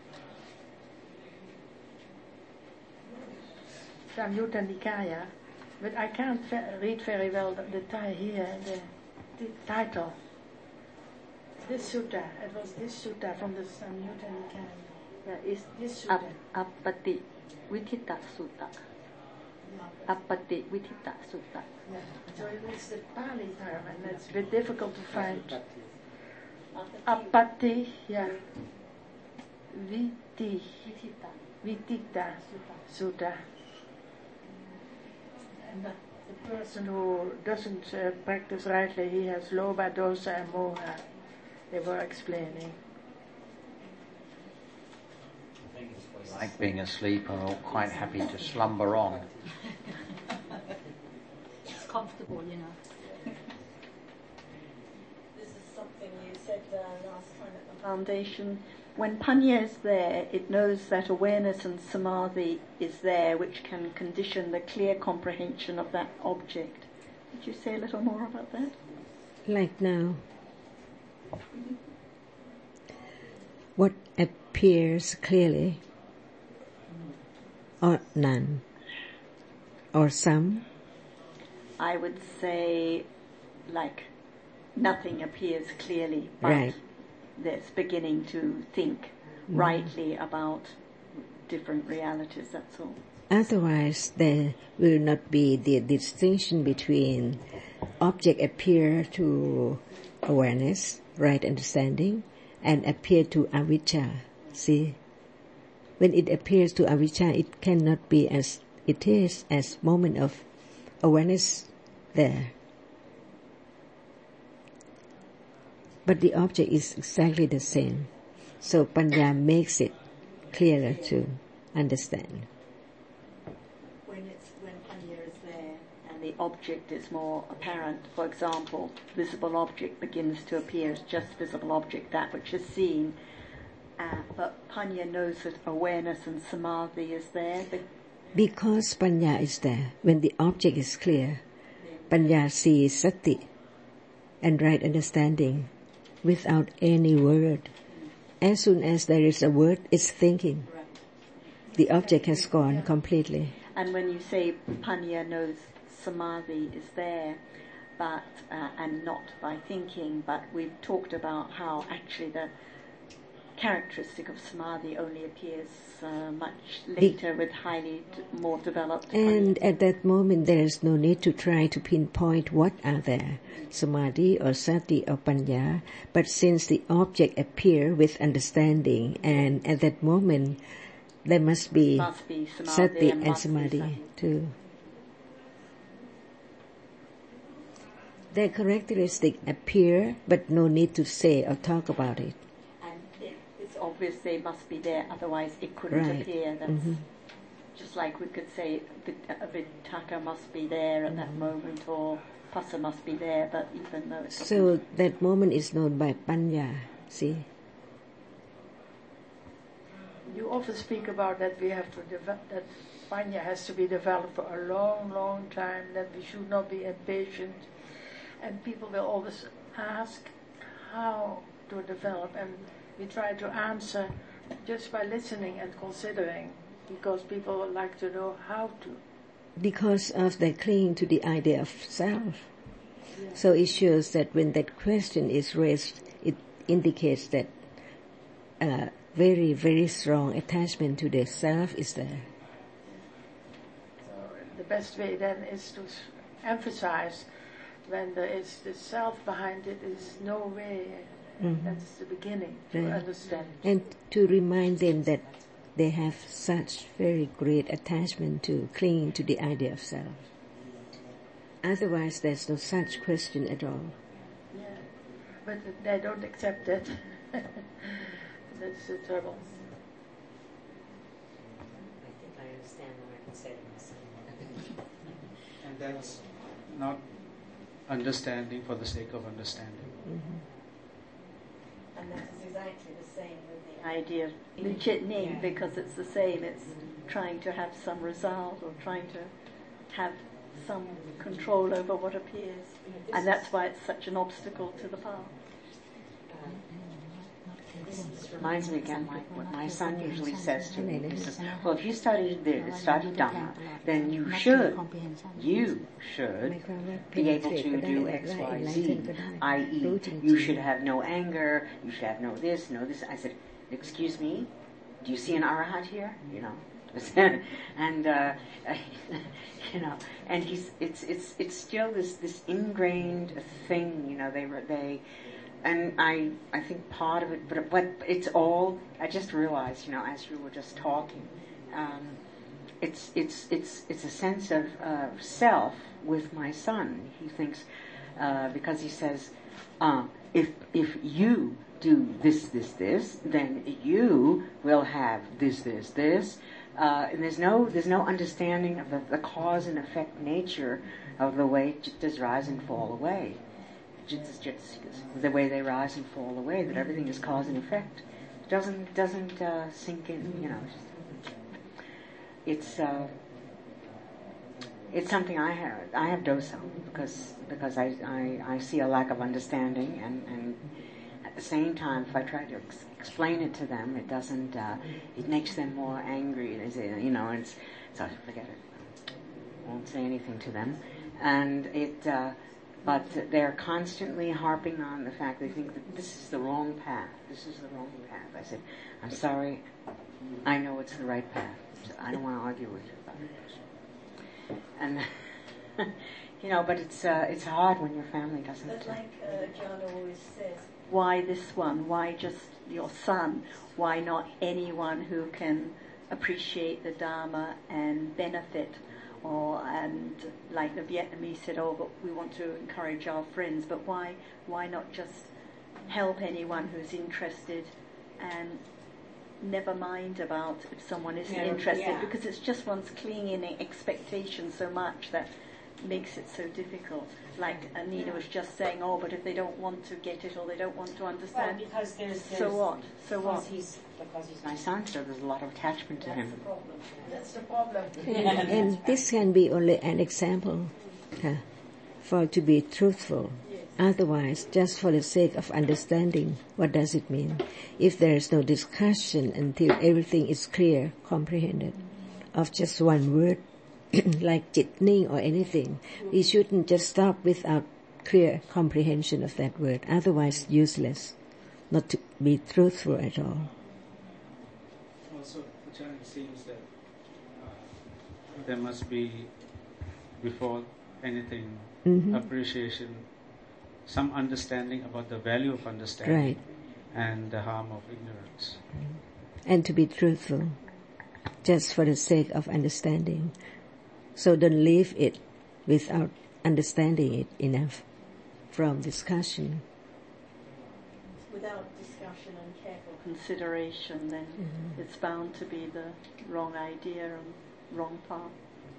S6: Samyutta Nikaya But I can't read very well the Thai here, the title. This sutta, it was this sutta from the Samyutta Nikaya.
S1: Yeah, it's
S6: This sutta.
S1: Appati Vittita Sutta. Appati Vittita Sutta.
S6: Yeah. So it's the Pali term, and it's a bit difficult to find. Appati, yeah. Vittita Sutta. And the person who doesn't practice rightly, he has Lobha, Dosa, and Moha. They were explaining.
S8: Like being asleep or quite happy to slumber on.
S11: It's comfortable, you know.
S1: This is something you said last time at the foundation. When Panya is there, it knows that awareness and samadhi is there, which can condition the clear comprehension of that object. Could you say a little more about that?
S2: Like now, what appears clearly, or none, or some?
S1: I would say, like, nothing appears clearly, but
S2: Right.
S1: there's beginning to think rightly about different realities, that's all.
S2: Otherwise, there will not be the distinction between object appear to awareness, right understanding, and appear to avijja. See? When it appears to avijja, it cannot be as it is as moment of awareness there. But the object is exactly the same. So Panya makes it clearer to understand.
S1: When Panya is there and the object is more apparent, for example, visible object begins to appear as just visible object, that which is seen, but Panya knows that awareness and samadhi is there.
S2: Because Panya is there, when the object is clear, Panya sees sati and right understanding without any word. As soon as there is a word, it's thinking. The object has gone completely.
S1: And when you say Panya knows samadhi is there, but and not by thinking, but we've talked about how actually the characteristic of samadhi only appears much later with highly more developed.
S2: And at that moment there is no need to try to pinpoint what are there, samadhi or sati or panya, but since the object appear with understanding, and at that moment there must be sati and samadhi too. Their characteristic appear, but no need to say or talk about it.
S1: It's obvious they must be there, otherwise it couldn't appear. That's just like we could say Vittaka must be there at that moment, or Phassa must be there, but even though it's...
S2: So that moment is known by Panya, see?
S6: You often speak about that we have to develop, that Panya has to be developed for a long, long time, that we should not be impatient. And people will always ask how to develop, and we try to answer just by listening and considering, because people would like to know how to.
S2: Because of their clinging to the idea of self. Yeah. So it shows that when that question is raised, it indicates that very, very strong attachment to the self is there.
S6: So the best way then is to emphasize when there is the self behind it, is no way. That's the beginning to understand.
S2: And to remind them that they have such very great attachment to clinging to the idea of self. Otherwise, there's no such question at all.
S6: Yeah, but they don't accept it. That's the trouble.
S9: I think I understand what I can say to myself.
S7: And that's not understanding for the sake of understanding.
S1: And that's exactly the same with the idea of Chitning, because it's the same. It's trying to have some result, or trying to have some control over what appears. And that's why it's such an obstacle to the path.
S9: This
S4: reminds me again like what my son usually says to me. He says, well, if you study Dhamma, then you should be able to do X, Y, Z, i.e. you should have no anger, you should have no this. I said, excuse me, do you see an arahat here? You know. And you know, and it's still this ingrained thing, you know. They and I think part of it, but it's all. I just realized, you know, as you were just talking, it's a sense of self with my son. He thinks because he says, if you do this, then you will have this. And there's no understanding of the cause and effect nature of the way jittas rise and fall away. The way they rise and fall away, that everything is cause and effect. It doesn't sink in, you know. It's something I have dosa because I see a lack of understanding, and at the same time, if I try to explain it to them, it doesn't. It makes them more angry. They say, you know, so forget it. I won't say anything to them, and but they're constantly harping on the fact they think that this is the wrong path. I said, I'm sorry. I know it's the right path. I don't want to argue with you about it. And you know, but it's hard when your family doesn't.
S1: But like John always says, why this one? Why just your son? Why not anyone who can appreciate the Dharma and benefit? And like the Vietnamese said, but we want to encourage our friends. But why not just help anyone who's interested, and never mind about if someone isn't interested, because it's just one's clinging expectation so much that makes it so difficult. Like Anina was just saying, but if they don't want to get it or they don't want to understand,
S9: because there's
S1: so what?
S9: Because he's
S4: my son, so there's a lot of attachment to him.
S6: That's the problem.
S2: And this can be only an example for to be truthful. Otherwise, just for the sake of understanding, what does it mean? If there is no discussion until everything is clear, comprehended, of just one word, like jitning or anything, we shouldn't just stop without clear comprehension of that word. Otherwise, useless, not to be truthful at all.
S7: Also, it seems that there must be, before anything, appreciation, some understanding about the value of understanding,
S2: right,
S7: and the harm of ignorance.
S2: And to be truthful, just for the sake of understanding. So don't leave it without understanding it enough from discussion.
S1: Without discussion and careful consideration, then it's bound to be the wrong idea and wrong path.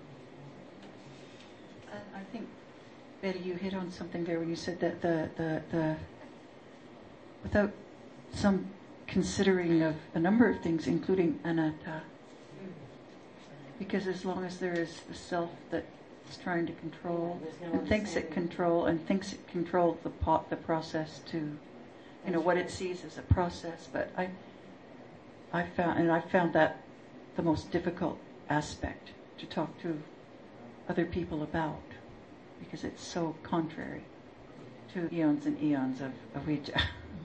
S5: I think, Betty, you hit on something there when you said that the without some considering of a number of things, including anatta. Because as long as there is the self that is trying to control and thinks it controls the process to, you know, what it sees as a process. But I found that the most difficult aspect to talk to other people about, because it's so contrary to eons and eons of Avijja.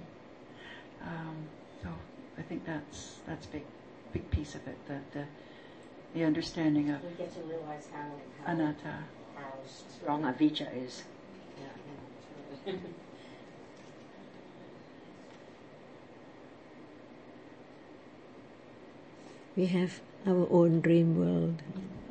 S5: So I think that's big piece of it, the understanding of
S9: we get to realize how
S5: anatta.
S9: How
S4: strong Avijja is.
S9: Yeah.
S2: We have our own dream world.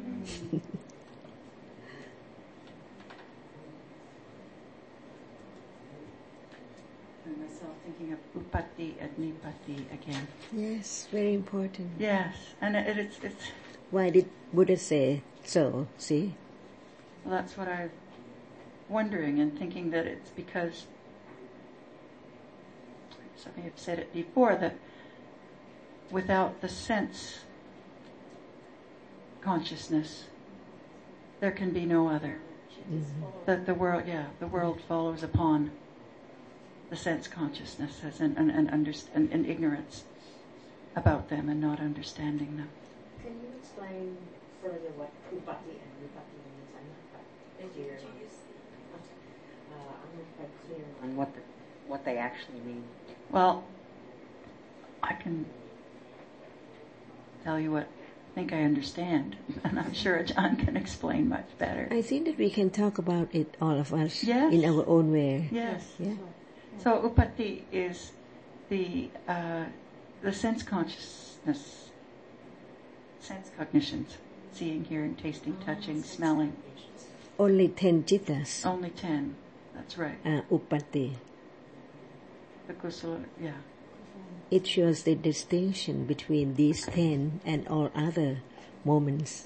S5: And myself thinking of upati and nipati again.
S2: Yes, very important.
S5: Yes, and it's.
S2: Why did Buddha say so? See?
S5: Well, that's what I'm wondering and thinking, that it's because, I may have said it before, that without the sense consciousness, there can be no other. That the world follows upon the sense consciousnesses and ignorance about them and not understanding them.
S9: Can you explain further what upati and vipatti means? I'm not quite clear. I'm not quite clear on what they actually mean.
S5: Well, I can tell you what I think I understand, and I'm sure John can explain much better.
S2: I think that we can talk about it, all of us,
S5: Yes.
S2: in our own way.
S5: Yes.
S2: Yeah.
S5: So upati is the sense consciousness, sense cognitions, seeing, hearing, tasting, touching, smelling.
S2: Only 10 jittas
S5: Only 10. That's right.
S2: are upati.
S5: The kusala, yeah.
S2: It shows the distinction between these 10 and all other moments.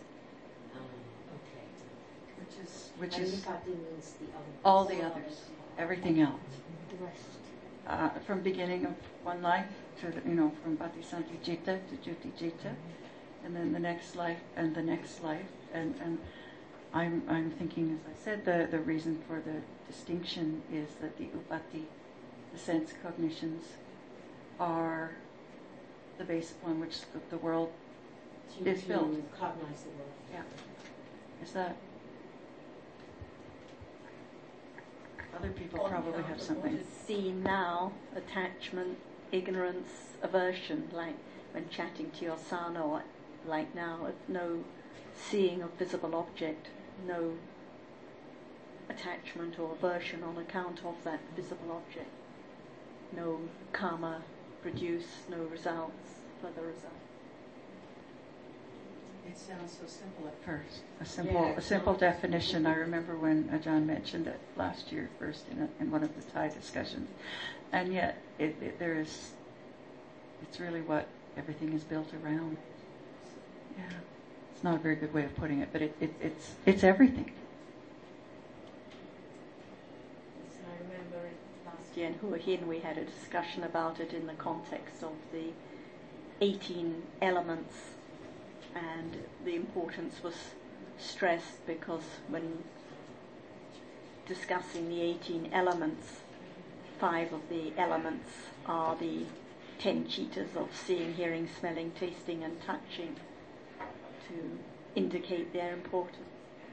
S9: Okay.
S5: Which is
S9: vipatti means the other.
S5: all the others, everything else.
S11: The rest.
S5: From beginning of one life to, from Bhatisanti Citta to Juti Citta, and then the next life and the next life. And I'm thinking, as I said, the reason for the distinction is that the upati, the sense cognitions, are the base upon which the world is built.
S9: You cognize the world.
S5: Yeah. Is that? Other people probably have something.
S1: What is seen now, attachment, ignorance, aversion, like when chatting to your son, or like now, no seeing of visible object, no attachment or aversion on account of that visible object, no karma produced, no results, further results.
S5: It sounds so simple at first. A simple definition. I remember when Ajahn mentioned it last year first in one of the Thai discussions, and yet it's really what everything is built around. Yeah, it's not a very good way of putting it, but it's everything.
S1: I remember last year in Hua Hin we had a discussion about it in the context of the 18 elements. And the importance was stressed because when discussing the 18 elements, 5 of the elements are the 10 chittas of seeing, hearing, smelling, tasting and touching to indicate their importance.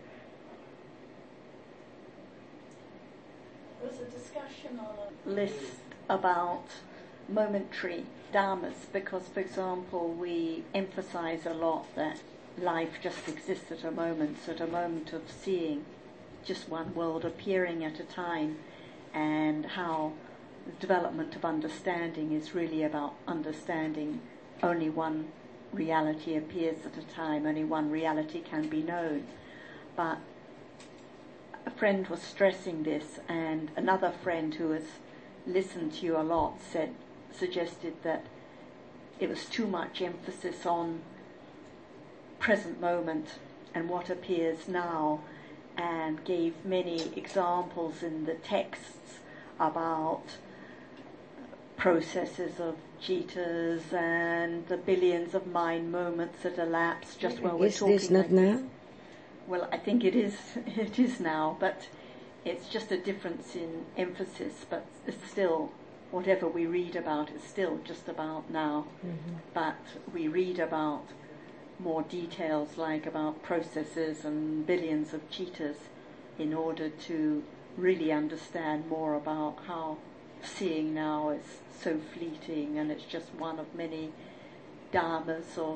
S1: There was a discussion on a list about momentary dharmas because, for example, we emphasize a lot that life just exists at a moment of seeing just one world appearing at a time, and how the development of understanding is really about understanding only one reality appears at a time, only one reality can be known. But a friend was stressing this, and another friend who has listened to you a lot suggested that it was too much emphasis on present moment and what appears now, and gave many examples in the texts about processes of jittas and the billions of mind moments that elapse just while we're talking.
S2: Is this not now?
S1: Well, I think it is. It is now, but it's just a difference in emphasis. But it's still, whatever we read about is still just about now. Mm-hmm. But we read about more details, like about processes and billions of jittas, in order to really understand more about how seeing now is so fleeting, and it's just one of many dharmas of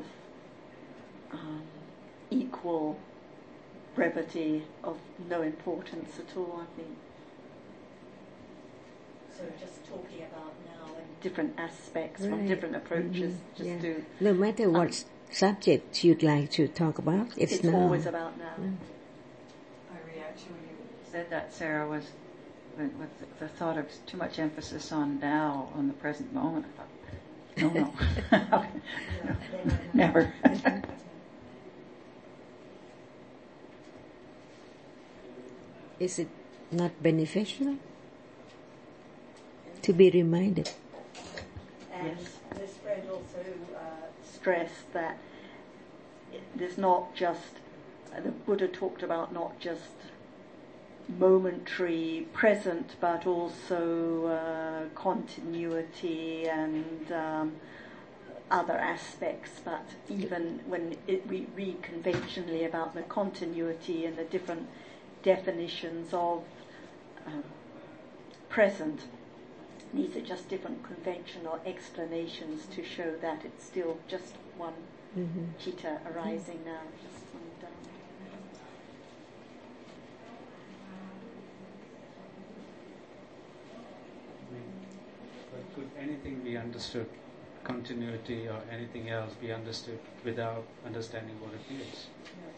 S1: equal brevity, of no importance at all, I think. So just talking about now and different aspects from different approaches,
S2: no matter what subject you'd like to talk about, it's now.
S1: Always about now.
S5: My reaction when you said that, Sarah, was with the thought of too much emphasis on now, on the present moment. I thought, no. Never.
S2: Is it not beneficial to be reminded?
S1: And this friend also stressed that there's not just, the Buddha talked about not just momentary present, but also continuity and other aspects. But even when we read conventionally about the continuity and the different definitions of present, these are just different conventional explanations to show that it's still just one chitta arising now, just one Dhamma.
S7: But could anything be understood, continuity or anything else be understood without understanding what it is?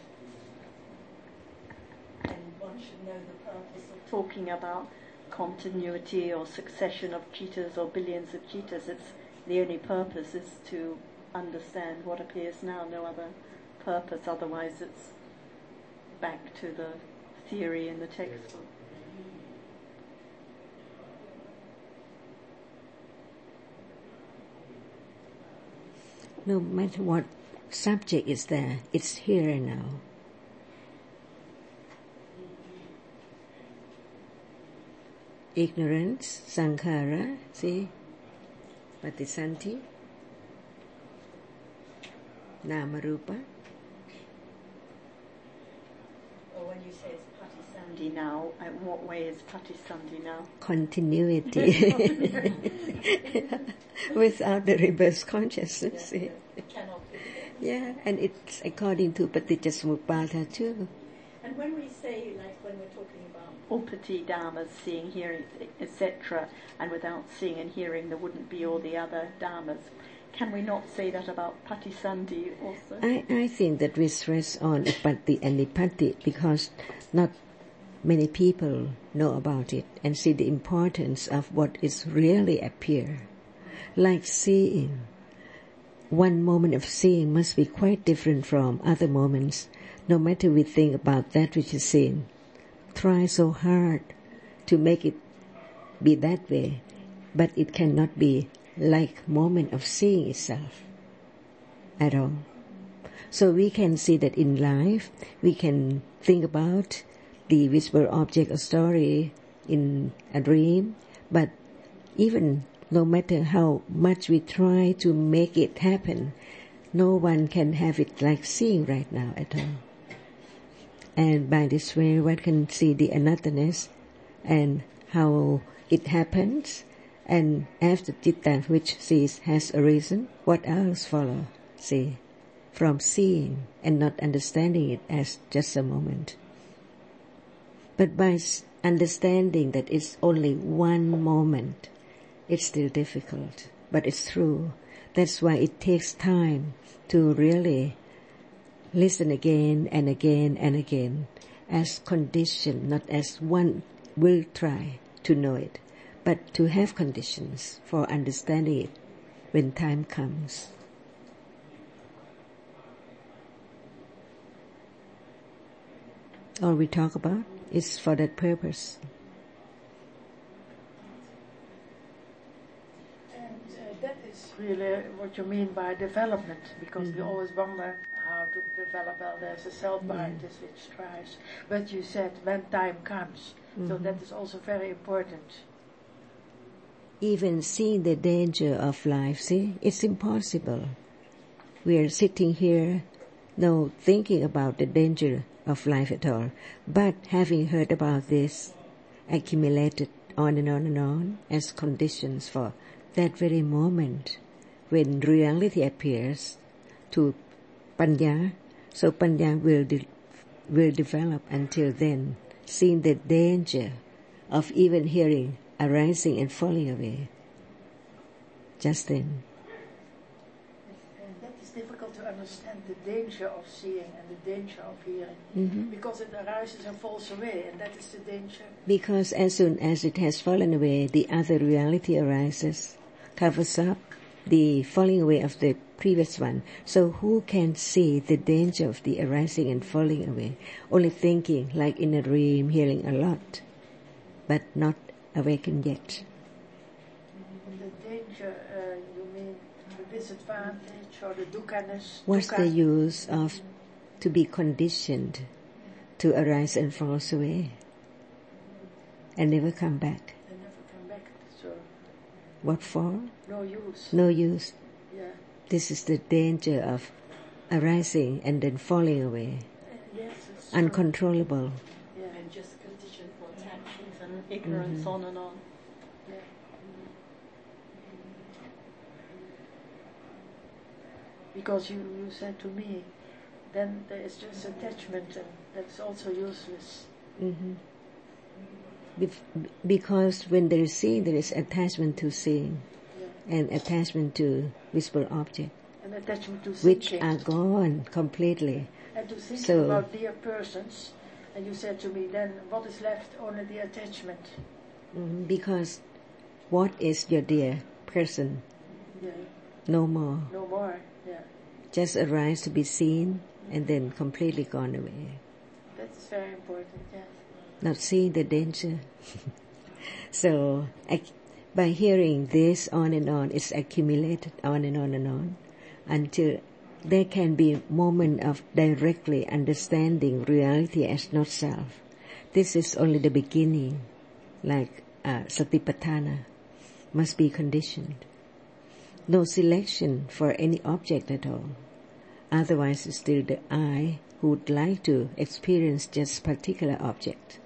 S1: And one should know the purpose of talking about continuity or succession of chittas or billions of chittas. It's the only purpose is to understand what appears now, no other purpose, otherwise it's back to the theory in the textbook.
S2: No matter what subject is there, it's here and now. Ignorance, sankhara, see, patisanti, namarupa.
S1: Or when you say it's patisandhi now, in what way is patisandhi now?
S2: Continuity. Without the reverse consciousness.
S1: Yeah, it cannot be.
S2: Yeah, and it's according to Paticcasamuppada too.
S1: And when we say, like when we're talking about upati dhammas, seeing, hearing, etc., and without seeing and hearing there wouldn't be all the other dhammas, can we not say that about patisandhi also?
S2: I think that we stress on upati and nipati because not many people know about it and see the importance of what is really appear. Like seeing. One moment of seeing must be quite different from other moments, no matter we think about that which is seen. Try so hard to make it be that way, but it cannot be like moment of seeing itself at all. So we can see that in life, we can think about the visible object or story in a dream, but even no matter how much we try to make it happen, no one can have it like seeing right now at all. And by this way, one can see the anotherness and how it happens, and after citta which sees has arisen, what else follow? See, from seeing and not understanding it as just a moment. But by understanding that it's only one moment, it's still difficult, but it's true. That's why it takes time to really listen again and again and again, as condition, not as one will try to know it, but to have conditions for understanding it when time comes. All we talk about is for that purpose.
S6: That is really what you mean by development, because we always wonder how to develop. Well, there's a self-scientist which tries, but you said when time comes, so that is also very important.
S2: Even seeing the danger of life, see, it's impossible. We are sitting here, no thinking about the danger of life at all, but having heard about this, accumulated on and on and on as conditions for that very moment when reality appears to panya. So panya will develop until then, seeing the danger of even hearing arising and falling away. Just then.
S6: And that is difficult to understand, the danger of seeing and the danger of hearing, because it arises and falls away, and that is the danger.
S2: Because as soon as it has fallen away, the other reality arises, covers up the falling away of the previous one. So who can see the danger of the arising and falling away? Only thinking, like in a dream, hearing a lot, but not awakened yet.
S6: The danger, you mean the disadvantage or the dukkhaness?
S2: What's the use of to be conditioned to arise and fall away? and never come back.
S6: They never come back. So
S2: What for?
S6: no use.
S2: No use.
S6: Yeah.
S2: This is the danger of arising and then falling away,
S6: Yes, it's true.
S2: uncontrollable.
S6: Yeah.
S1: And just conditioned for attachment and ignorance on and on.
S6: Yeah. Because you said to me, then there is just attachment, and that's also useless.
S2: Mm-hmm. Because when there is seeing, there is attachment to seeing, and attachment to visible object,
S6: And attachment to
S2: which
S6: thinking.
S2: are gone completely.
S6: And to think
S2: So-
S6: about dear persons. And you said to me, then what is left? Only the attachment.
S2: Because what is your dear person?
S6: Yeah.
S2: No more.
S6: No more. Yeah.
S2: Just arise to be seen and then completely gone away.
S6: That's very important, yes.
S2: Not seeing the danger. So by hearing this on and on, it's accumulated on and on and on until there can be a moment of directly understanding reality as not self. This is only the beginning, like Satipatthana, must be conditioned. No selection for any object at all. Otherwise it's still the I who would like to experience just particular object.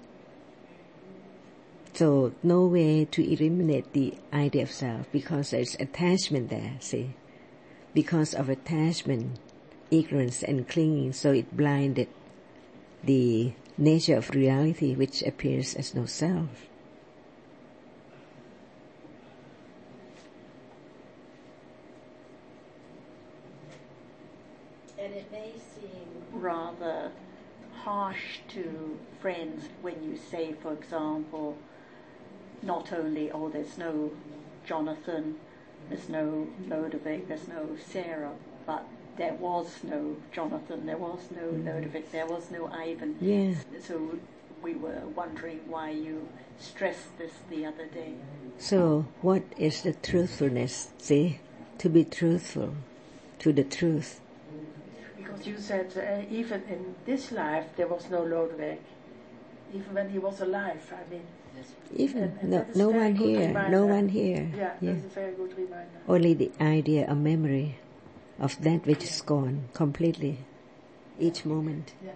S2: So no way to eliminate the idea of self because there's attachment there, see. Because of attachment, ignorance and clinging, so it blinded the nature of reality which appears as no self.
S1: And it may seem rather harsh to friends when you say, for example, not only, oh, there's no Jonathan, there's no Ludovic, there's no Sarah, but there was no Jonathan, there was no Ludovic, there was no Ivan.
S2: Yeah.
S1: So we were wondering why you stressed this the other day.
S2: So what is the truthfulness, see? To be truthful to the truth.
S6: Because you said even in this life there was no Lodewijk. Even when he was alive, I mean.
S2: Even
S6: And
S2: no,
S6: that is
S2: no
S6: very
S2: one
S6: good
S2: here,
S6: reminder.
S2: no one here.
S6: Yeah, that's a very good reminder.
S2: Only the idea of memory of that which is gone completely, each moment.
S6: Yeah.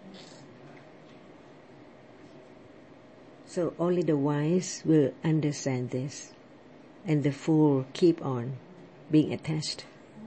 S2: So only the wise will understand this, and the fool keep on being attached.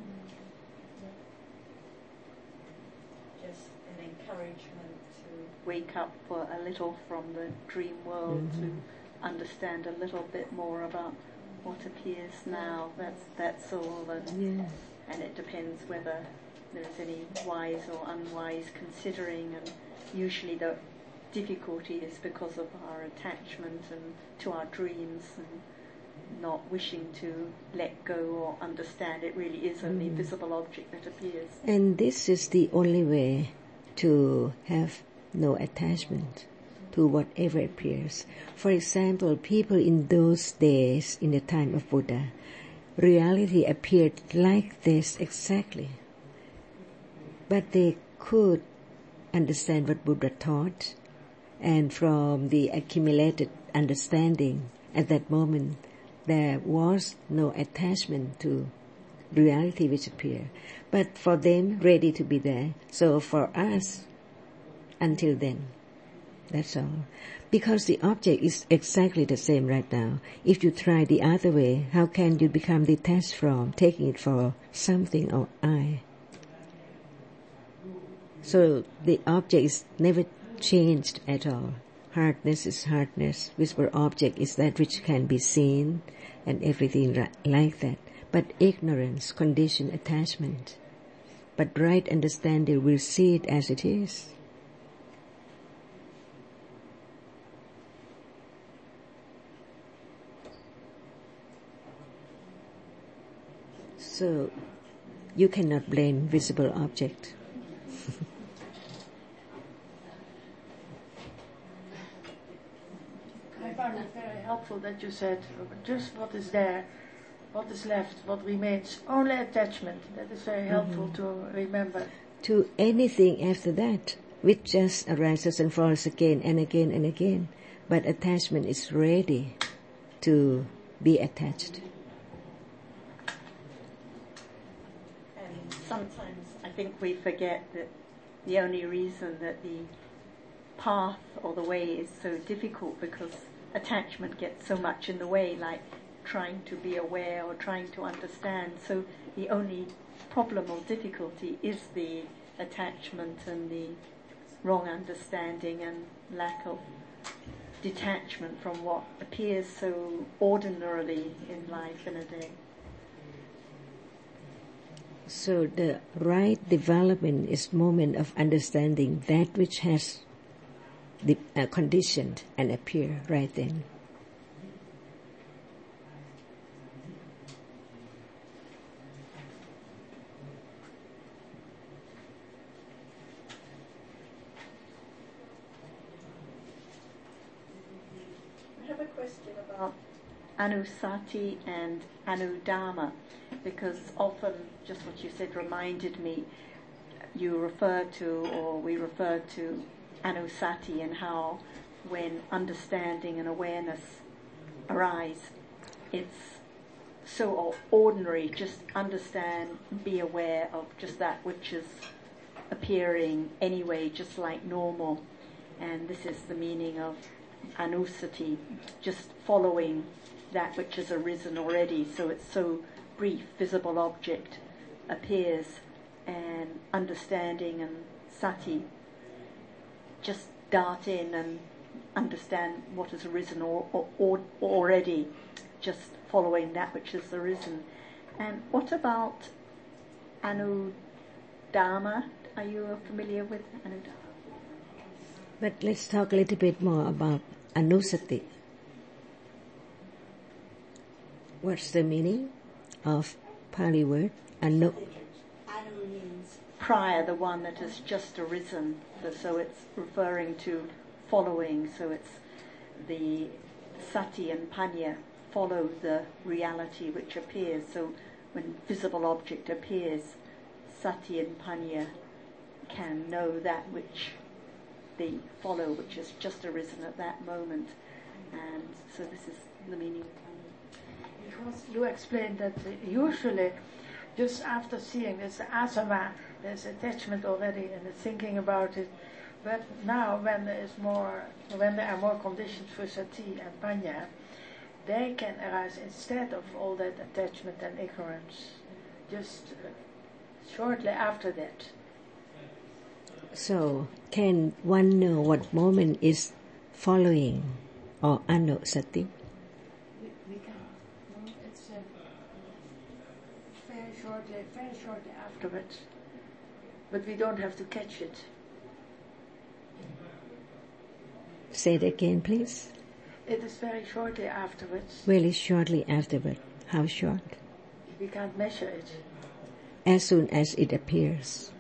S1: Just an encouragement to wake up for a little from the dream world, to understand a little bit more about what appears now. That's all. And it depends whether there's any wise or unwise considering, and usually the difficulty is because of our attachment and to our dreams and not wishing to let go or understand. It really is only a visible object that appears.
S2: And this is the only way to have no attachment to whatever appears. For example, people in those days, in the time of Buddha, reality appeared like this exactly. But they could understand what Buddha taught, and from the accumulated understanding at that moment, there was no attachment to reality which appeared. But for them, ready to be there. So for us, until then, that's all. Because the object is exactly the same right now. If you try the other way, how can you become detached from taking it for something or I? So the object is never changed at all. Hardness is hardness. Visible object is that which can be seen, and everything like that. But ignorance, condition, attachment. But right understanding will see it as it is. So you cannot blame visible object.
S6: I found it very helpful that you said just what is there, what is left, what remains, only attachment. That is very helpful to remember.
S2: To anything after that, which just arises and falls again and again and again. but attachment is ready to be attached.
S1: And sometimes I think we forget that the only reason that the path or the way is so difficult because attachment gets so much in the way, like trying to be aware or trying to understand. So the only problem or difficulty is the attachment and the wrong understanding and lack of detachment from what appears so ordinarily in life in a day.
S2: So the right development is moment of understanding that which has conditioned and appear right then.
S1: I have a question about Anusati and Anudama, because often just what you said reminded me, you refer to, or we refer to Anusati, and how when understanding and awareness arise, it's so ordinary, just understand, be aware of just that which is appearing anyway, just like normal. And this is the meaning of Anusati, just following that which has arisen already. So it's so brief, visible object appears, and understanding and sati just dart in and understand what has arisen or already, just following that which has arisen. And what about Anudama? Are you familiar with Anudama?
S2: But let's talk a little bit more about Anusati. What's the meaning of Pali word Anu?
S1: Anu means prior, the one that has just arisen. So it's referring to following. So it's the sati and panya follow the reality which appears. So when visible object appears, sati and panya can know that which they follow, which has just arisen at that moment. And so this is the meaning.
S6: Because you explained that usually just after seeing this asava, there's attachment already and the thinking about it. But now when there are more conditions for sati and panya, they can arise instead of all that attachment and ignorance, just shortly after that.
S2: So, can one know what moment is following or anusati?
S6: We can. No, it's very shortly afterwards. But we don't have to catch it.
S2: Say it again, please.
S6: It is very shortly afterwards.
S2: Really shortly afterward. How short?
S6: We can't measure it.
S2: As soon as it appears.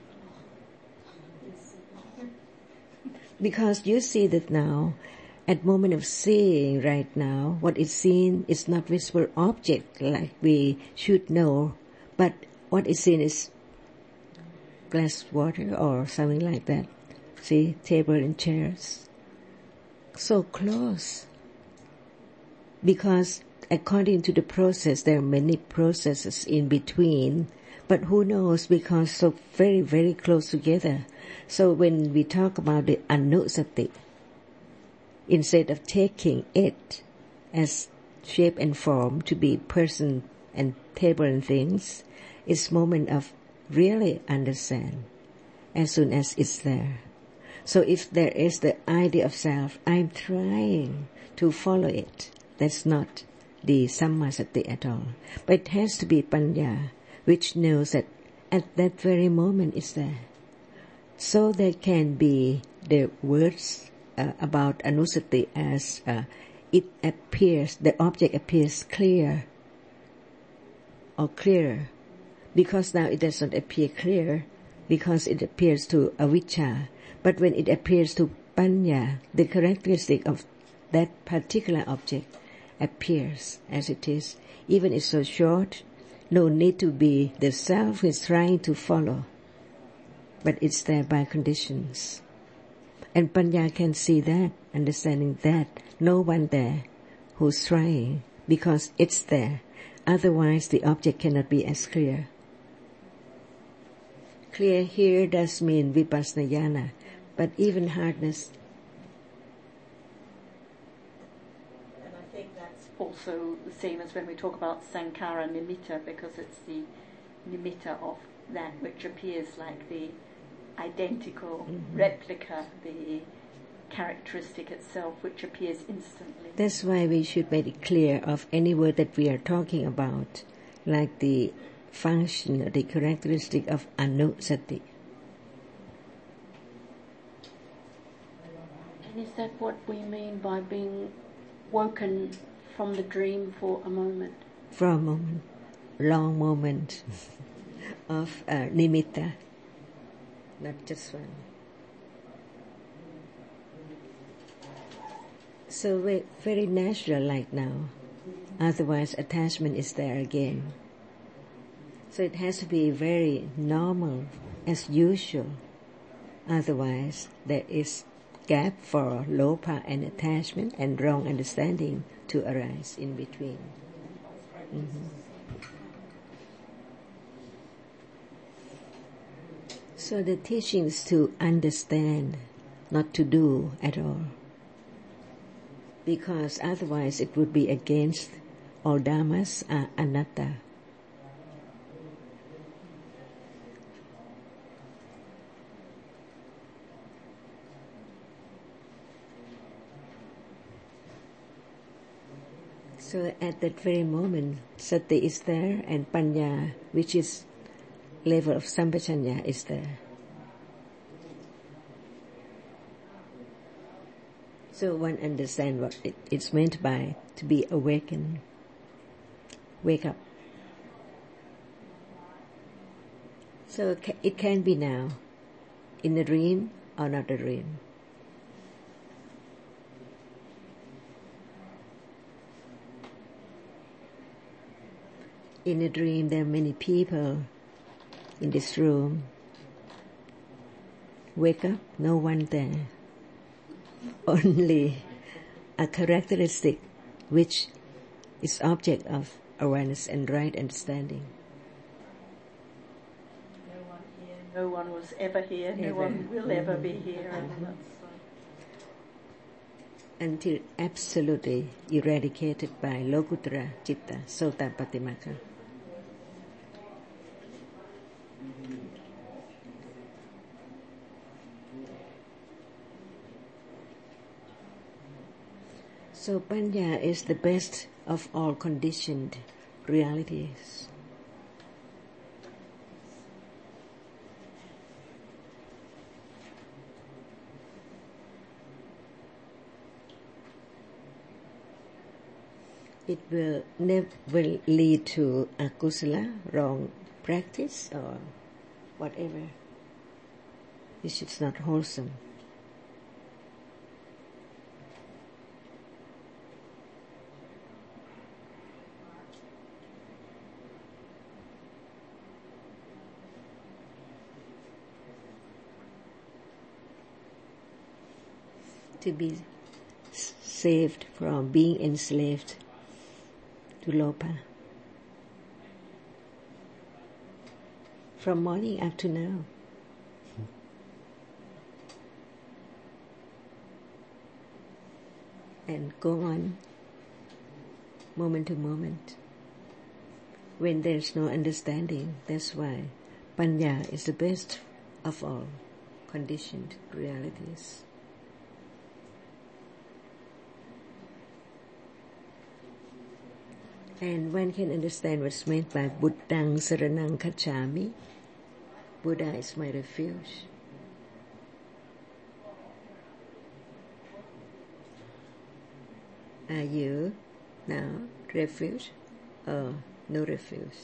S2: Because you see that now, at moment of seeing right now, what is seen is not visible object like we should know, but what is seen is glass water or something like that. See, table and chairs. So close. Because according to the process, there are many processes in between, but who knows, because so very, very close together. So when we talk about the anusati, instead of taking it as shape and form to be person and table and things, it's moment of really understand as soon as it's there. So if there is the idea of self, I'm trying to follow it. That's not the sammasati at all. But it has to be panya, which knows that at that very moment it's there. So there can be the words about anusati as it appears, the object appears clear or clearer. Because now it doesn't appear clear, because it appears to avijja. But when it appears to panya, the characteristic of that particular object appears as it is. Even it's so short, no need to be the self is trying to follow, but it's there by conditions. And Panya can see that, understanding that no one there who's trying, because it's there. Otherwise the object cannot be as clear. Clear here does mean vipassana jnana, but even hardness.
S1: And I think that's also the same as when we talk about sankhara nimitta, because it's the nimitta of that which appears like the identical replica, the characteristic itself which appears instantly.
S2: That's why we should make it clear of any word that we are talking about, like the function or the characteristic of anusati.
S12: And is that what we mean by being woken from the dream for a moment?
S2: For a moment, long moment of nimitta, not just one. So very natural like now. Otherwise attachment is there again. So it has to be very normal as usual. Otherwise there is gap for lopa and attachment and wrong understanding to arise in between. So the teaching is to understand, not to do at all. Because otherwise it would be against all dhammas are anatta. So at that very moment, sati is there and panya, which is level of sampajanya, is there. So one understands what it's meant by to be awakened. Wake up. So it can be now, in a dream or not a dream. In a dream there are many people in this room. Wake up, no one there. Only a characteristic which is object of awareness and right understanding.
S1: No one here, no one was ever here, no one will ever be here. And that's,
S2: until absolutely eradicated by Lokuttara Citta, Sotapatimaka. So Panya is the best of all conditioned realities. It will never lead to akusala, wrong practice or whatever. This is not wholesome. To be saved from being enslaved to lopa. From morning up to now. And go on, moment to moment. When there's no understanding, that's why Panya is the best of all conditioned realities. And one can understand what's meant by Buddhaṃ Saraṇaṃ Gacchāmi. Buddha is my refuge. Are you now refuge or no refuge?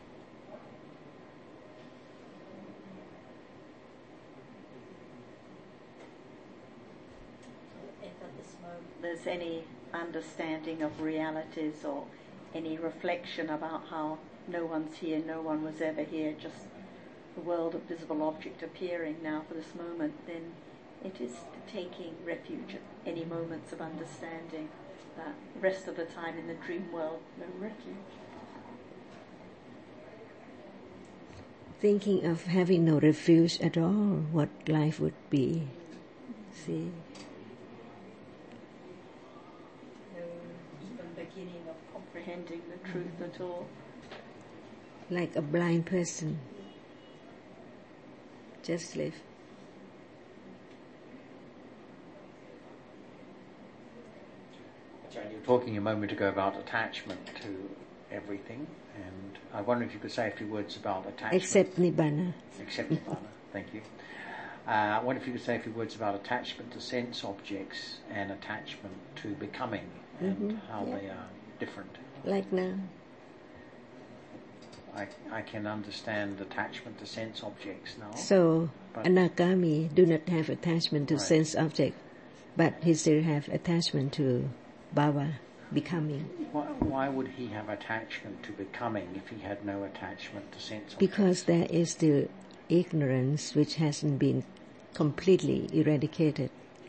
S1: if at this moment there's any understanding of realities or any reflection about how no one's here, no one was ever here, just the world of visible object appearing now for this moment, then It is taking refuge at any moments of understanding that the rest of the time in the dream world, no refuge.
S2: Thinking of having no refuge at all, what life would be. See?
S1: No even beginning of comprehending the truth at all.
S2: Like a blind person. Just live.
S8: John, you were talking a moment ago about attachment to everything, and I wonder if you could say a few words about attachment.
S2: Except Nibbana.
S8: Except Nibbana, thank you. I wonder if you could say a few words about attachment to sense objects and attachment to becoming, and how they are different.
S2: Like now.
S8: I can understand attachment to sense objects now.
S2: So, Anagami do not have attachment to sense object, but he still have attachment to bhava, becoming.
S8: Why would he have attachment to becoming if he had no attachment to sense objects?
S2: Because there is still ignorance which hasn't been completely eradicated.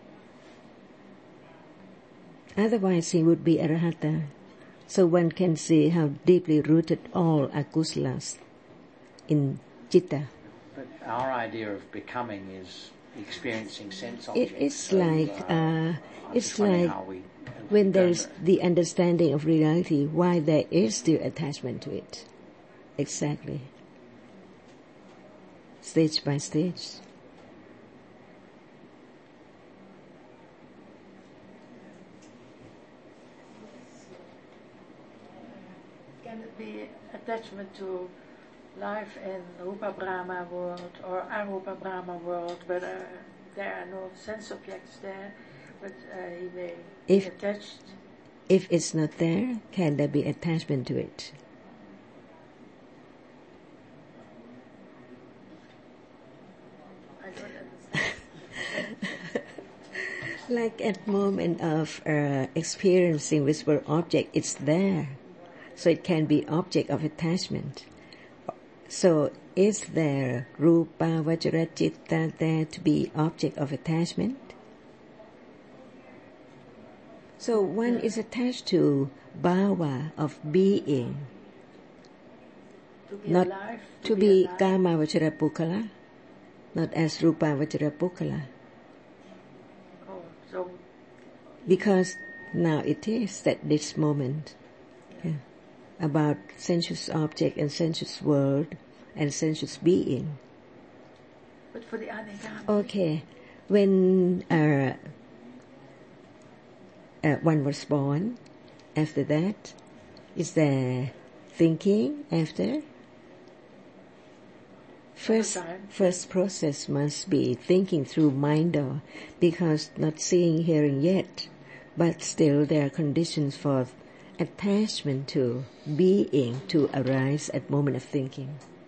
S2: Otherwise he would be arahata. So one can see how deeply rooted all agusalas in citta.
S8: But our idea of becoming is experiencing sense objects.
S2: It's like when there is the understanding of reality, why there is still attachment to it. Exactly. Stage by stage.
S6: Can it be attachment to life in Rupa Brahma world or Arupa Brahma world, where there are no sense objects there, but he may be attached?
S2: If it's not there, can there be attachment to it?
S6: I don't understand.
S2: Like at moment of experiencing visible object, it's there. So it can be object of attachment. So is there rupa vajra citta there to be object of attachment? So one is attached to bhava of being,
S6: To be
S2: not
S6: alive,
S2: to be kama vajra pukkala, not as rupa vajra pukkala.
S6: Oh, so
S2: Because now it is at this moment. Yeah. About sensuous object and sensuous world and sensuous being.
S6: but for the anagami,
S2: Okay, when one was born, after that, is there thinking after? First process must be thinking through mind door, because not seeing, hearing yet, but still there are conditions for attachment to being to arise at moment of thinking.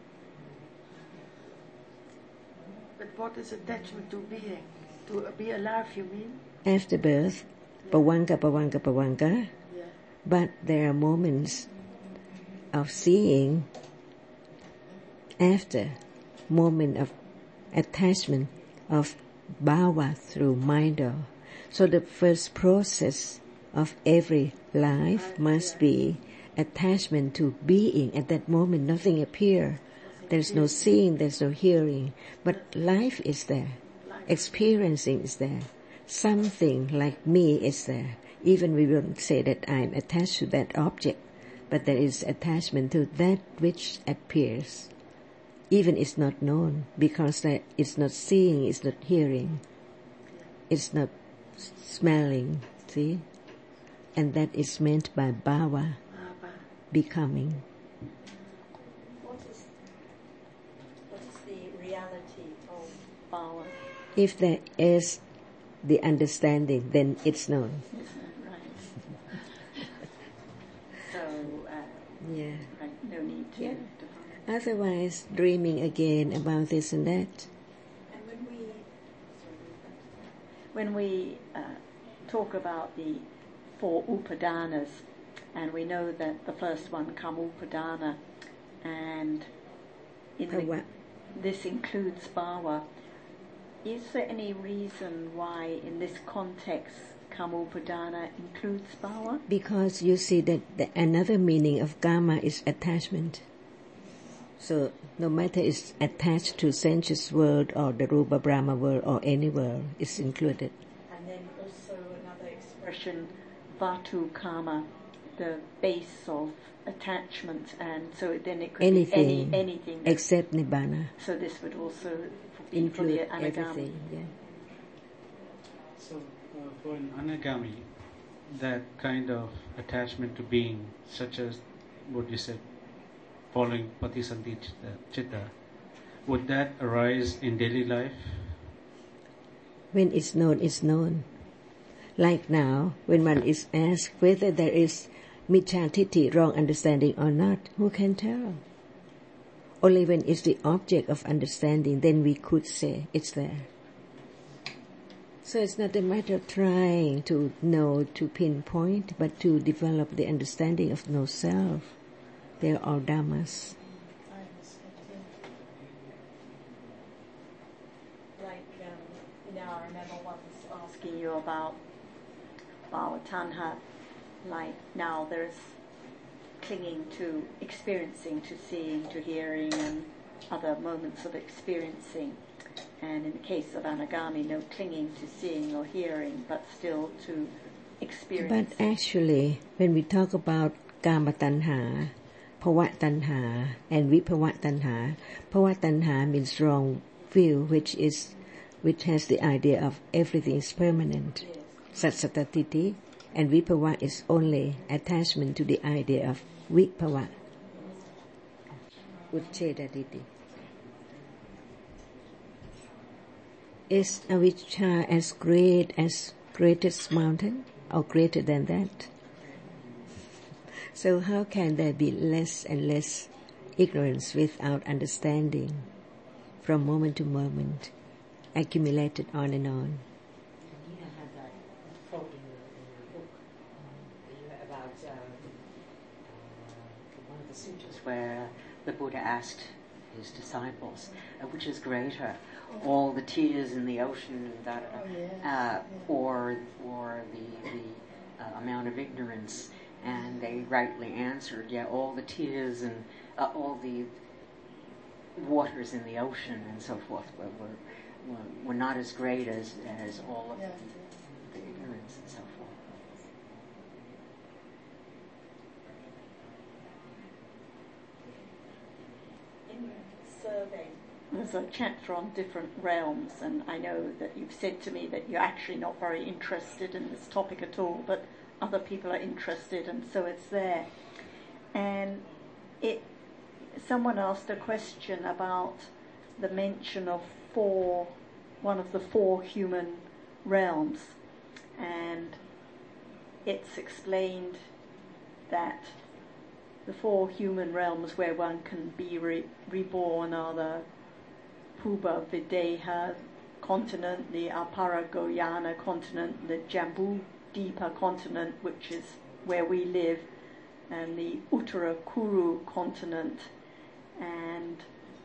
S6: but what is attachment to being? To be alive, you mean?
S2: After birth, pawanka,
S6: Yeah.
S2: but there are moments of seeing after moment of attachment of bhava through mind. So the first process of every life must be attachment to being. At that moment nothing appears. There's no seeing, there's no hearing, but life is there. Experiencing is there. Something like me is there. Even we won't say that I'm attached to that object, but there is attachment to that which appears. Even it's not known, because that it's not seeing, it's not hearing, it's not smelling, see? And that is meant by bhava, becoming.
S1: What is the reality of bhava?
S2: If there is the understanding, then it's known.
S1: Right. So,
S2: Yeah.
S1: right, no need to define.
S2: Otherwise, dreaming again about this and that.
S1: And when we talk about the 4 upadanas, and we know that the first one, kama upadana, and this includes bhava. is there any reason why in this context Kamoppadana includes bhava?
S2: Because you see that another meaning of kama is attachment. So no matter it's attached to sensuous world or the Rupa Brahma world or any world, it's included.
S1: And then also another expression, vatu kama, the base of attachment, and so then it could
S2: anything,
S1: be anything
S2: except nibbana.
S1: So this would also be
S2: include
S1: for the anagami.
S2: Everything, yeah.
S7: So for an anagami, that kind of attachment to being, such as what you said, following Patisanti Chitta, would that arise in daily life?
S2: When it's known, it's known. Like now, when one is asked whether there is miccha-titi, wrong understanding or not, who can tell? Only when it's the object of understanding, then we could say it's there. So it's not a matter of trying to know, to pinpoint, but to develop the understanding of no self. They're all dhammas.
S1: Like, I remember once asking you about bhava tanha, like now there's clinging to experiencing, to seeing, to hearing, and other moments of experiencing. And in the case of anagami, no clinging to seeing or hearing, but still to experience.
S2: But actually, when we talk about kama tanha, bhava tanha, and vibhava tanha means wrong view, which has the idea of everything is permanent. Satsata titi, and vibhava is only attachment to the idea of vibhava. Uchcheda titi. Is avijja as great as greatest mountain, or greater than that? So how can there be less and less ignorance without understanding, from moment to moment, accumulated on and on?
S9: You have that quote in your book about one of the sutras where the Buddha asked his disciples, which is greater, all the tears in the ocean, or the amount of ignorance? And they rightly answered, all the tears and all the waters in the ocean and so forth were not as great as all of the ignorance and so forth.
S1: In survey, there's a chapter on different realms, and I know that you've said to me that you're actually not very interested in this topic at all, but other people are interested, and so it's there. And someone asked a question about the mention of one of the four human realms, and it's explained that the four human realms where one can be reborn are the Puba Videha continent, the Aparagoyana continent, the Jambu Deepa continent, which is where we live, and the Uttara Kuru continent, and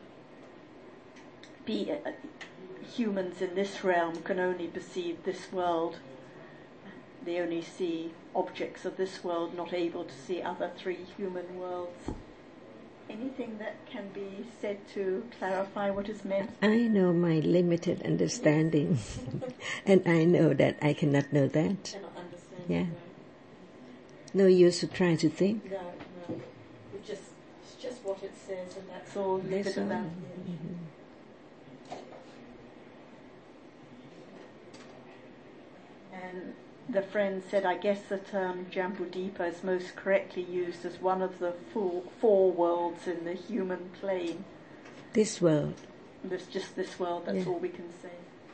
S1: humans in this realm can only perceive this world. They only see objects of this world, not able to see other three human worlds. Anything that can be said to clarify what is meant?
S2: I know my limited understanding, and I know that I cannot know that.
S1: Cannot understand.
S2: Yeah. No use to try to think.
S1: No. It's just what it says, and that's all. Leave it at that.
S2: Mm-hmm.
S1: And the friend said, I guess the term Jambudipa is most correctly used as one of the four worlds in the human plane.
S2: This world.
S1: There's just this world, that's all we can say.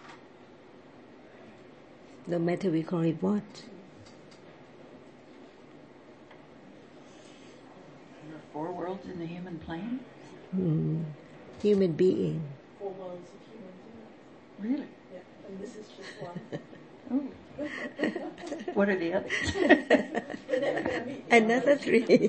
S2: No matter we call it what.
S5: There are four worlds in the human plane?
S2: Human being.
S1: 4 worlds of human being.
S5: Really?
S1: Yeah, and this is just one.
S5: Oh. What are the others?
S2: Another 3.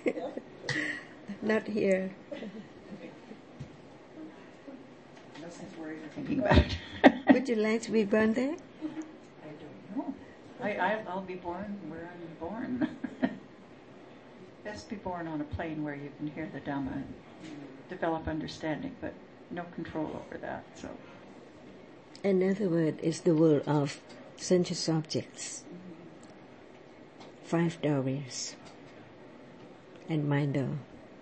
S2: Not here.
S5: Nothing's worried or thinking about.
S2: Would you like to be born there?
S5: I don't know. I'll be born where I'm born. Best be born on a plane where you can hear the Dhamma and develop understanding, but no control over that. So
S2: Another word is the world of sensuous objects, 5 doorways, and mind door.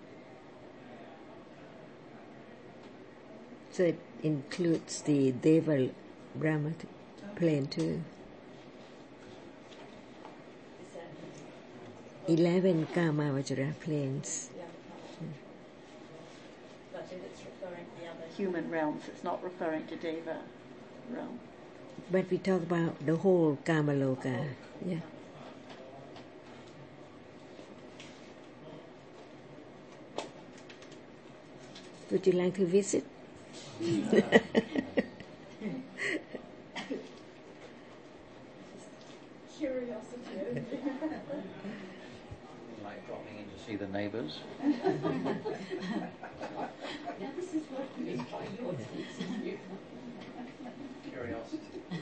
S2: So it includes the Deva Brahma plane too. 11 Kama Vajra planes.
S1: But if it's referring to the other human realms, it's not referring to Deva realm.
S2: But we talk about the whole Kama Loka. Yeah. Would you like to visit?
S1: Curiosity.
S8: Like dropping in to see the neighbours.
S1: This is what you mean by your teaching.
S8: Curiosity.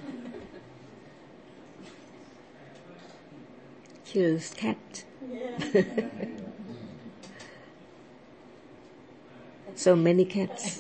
S2: Kills cat.
S1: Yeah.
S2: So many cats.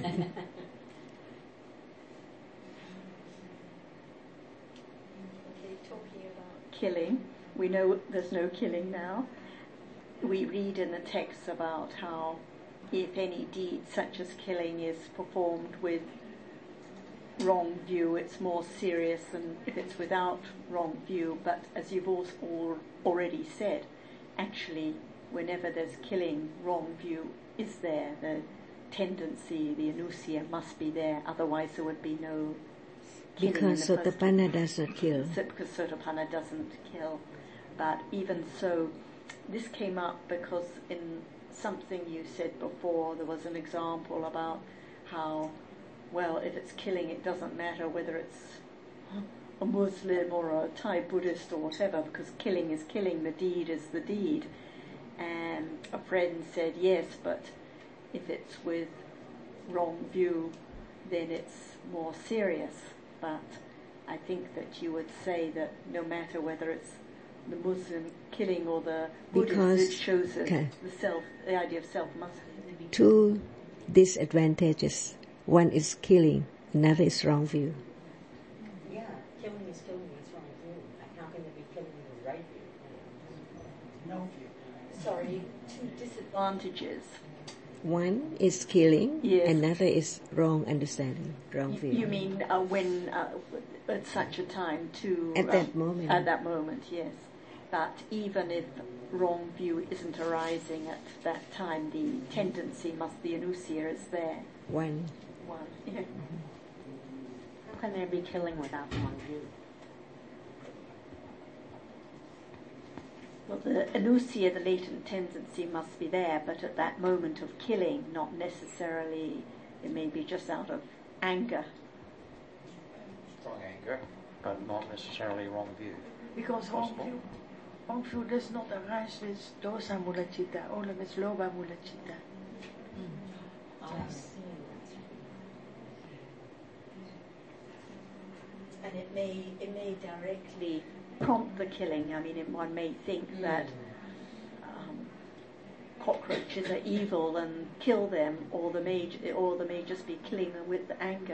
S1: Talking about killing, we know there's no killing now. We read in the text about how if any deed such as killing is performed with wrong view, it's more serious than if it's without wrong view. But as you've also already said, actually, whenever there's killing, wrong view is there. The tendency, the anusia must be there, otherwise there would be no killing.
S2: Because Sotapanna does not kill.
S1: Because Sotapanna doesn't kill. But even so, this came up because in something you said before, there was an example about how, well, if it's killing, it doesn't matter whether it's a Muslim or a Thai Buddhist or whatever, because killing is killing, the deed is the deed. And a friend said, yes, but if it's with wrong view, then it's more serious. But I think that you would say that no matter whether it's the Muslim killing or the Buddhist,
S2: because,
S1: it shows that the idea of self must be.
S2: 2 disadvantages. One is killing, another is wrong view.
S9: Yeah, killing is wrong view. How can there be killing with right view?
S10: No view.
S1: Sorry, 2 disadvantages.
S2: One is killing,
S1: Yes.
S2: another is wrong understanding, wrong view.
S1: You mean when at such a time to
S2: At that moment.
S1: At that moment, yes. But even if wrong view isn't arising at that time, the tendency must be anusia is there.
S2: One.
S1: Yeah.
S9: How can there be killing without wrong view?
S1: Well, the anusia, the latent tendency must be there, but at that moment of killing, not necessarily, it may be just out of anger.
S8: Strong anger, but not necessarily wrong view.
S6: Because wrong view does not arise with dosa mula citta, only with lobha mula citta.
S1: And it may directly prompt the killing. I mean, one may think that cockroaches are evil and kill them, or they may just be killing them with anger.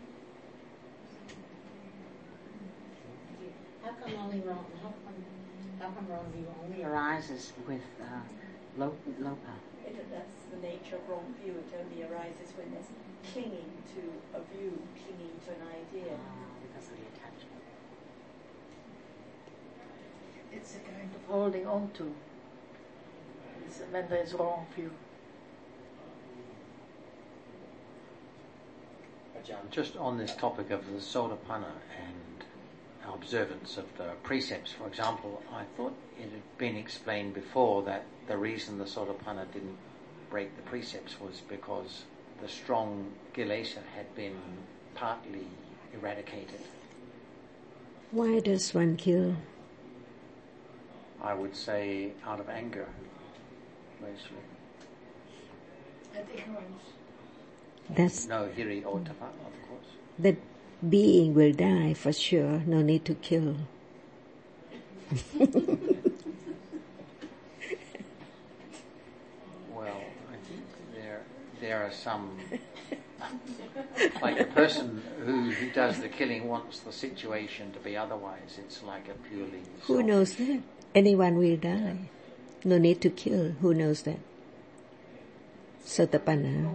S9: How come wrong view only arises with lopa?
S1: That's the nature of wrong view. It only arises when there's clinging to a view, clinging to an idea.
S9: Because of the attachment.
S6: It's a kind of holding on to. When there is wrong view.
S8: Just on this topic of the Sotapanna and observance of the precepts, for example, I thought it had been explained before that the reason the Sotapanna didn't break the precepts was because the strong kilesa had been partly eradicated.
S2: Why does one kill?
S8: I would say out of anger, mostly.
S6: And ignorance.
S2: That's
S8: No hiri or tapa, of course.
S2: that being will die for sure. No need to kill.
S8: Well, I think there are some, like a person who does the killing wants the situation to be otherwise. It's like a purely
S2: Who knows that? Anyone will die. No need to kill. Who knows that? Sotapanna.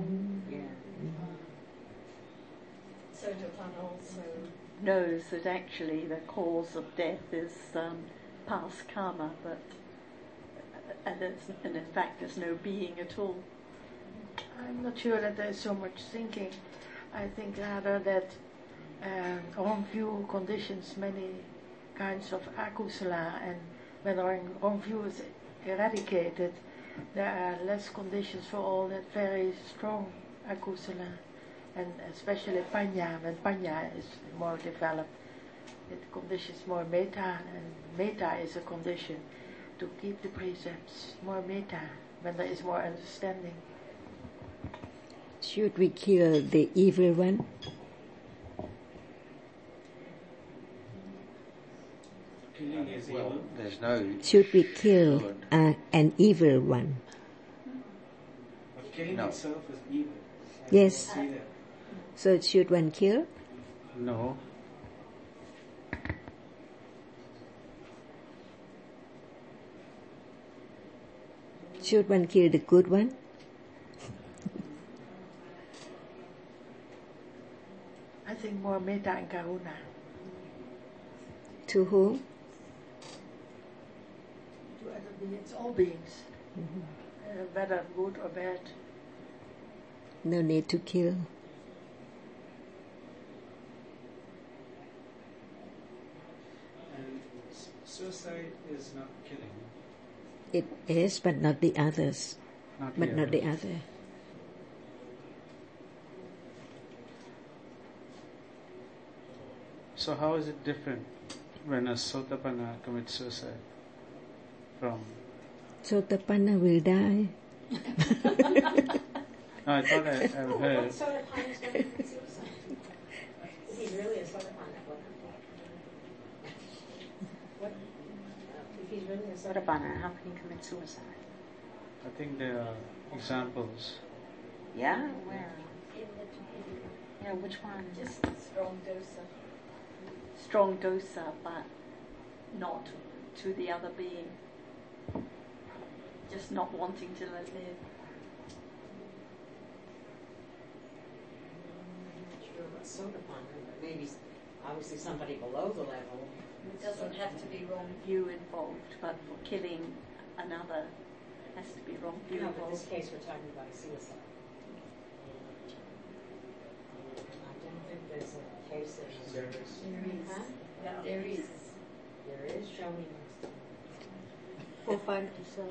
S1: Sotapanna also knows that actually the cause of death is past karma, but and in fact there's no being at all.
S6: I'm not sure that there's so much thinking. I think rather that wrong view conditions many kinds of akusala, and when wrong view is eradicated, there are less conditions for all that very strong akusala, and especially panya. When panya is more developed, it conditions more metta, and metta is a condition to keep the precepts. More metta when there is more understanding.
S2: Should we kill the evil one?
S7: Killing is evil.
S8: There's no.
S2: Should we kill an evil one?
S7: But killing
S8: No.
S7: itself is evil. I
S2: Yes.
S7: don't see that.
S2: So should one kill?
S7: No.
S2: Should one kill the good one?
S6: I think more metta and karuna.
S2: To whom?
S6: To other beings, all beings, whether good or bad.
S2: No need to kill.
S7: And suicide is not killing.
S2: It is, but not the others.
S7: Not
S2: But
S7: the
S2: not the
S7: others.
S2: other.
S7: So how is it different when a Sotapanna commits suicide from?
S2: Sotapanna will die.
S7: No, I thought I've heard.
S13: Sotapanna's going to commit suicide. If he's really a Sotapanna, if he's really a
S4: Sotapanna, how can he commit suicide?
S7: I think there are examples.
S4: Yeah, where? Yeah, which one?
S1: Just strong dosa. Strong dosa, but not to the other being. Just not wanting to live.
S13: sure what Sotapanna, maybe obviously somebody below the level.
S1: It doesn't have to be wrong view involved, but for killing another has to be wrong view
S13: No, but in
S1: involved.
S13: this case we're talking about suicide. I don't think there's a case of...
S7: There is.
S13: Huh?
S1: No, there is.
S13: There is? Show me.
S12: For 5%.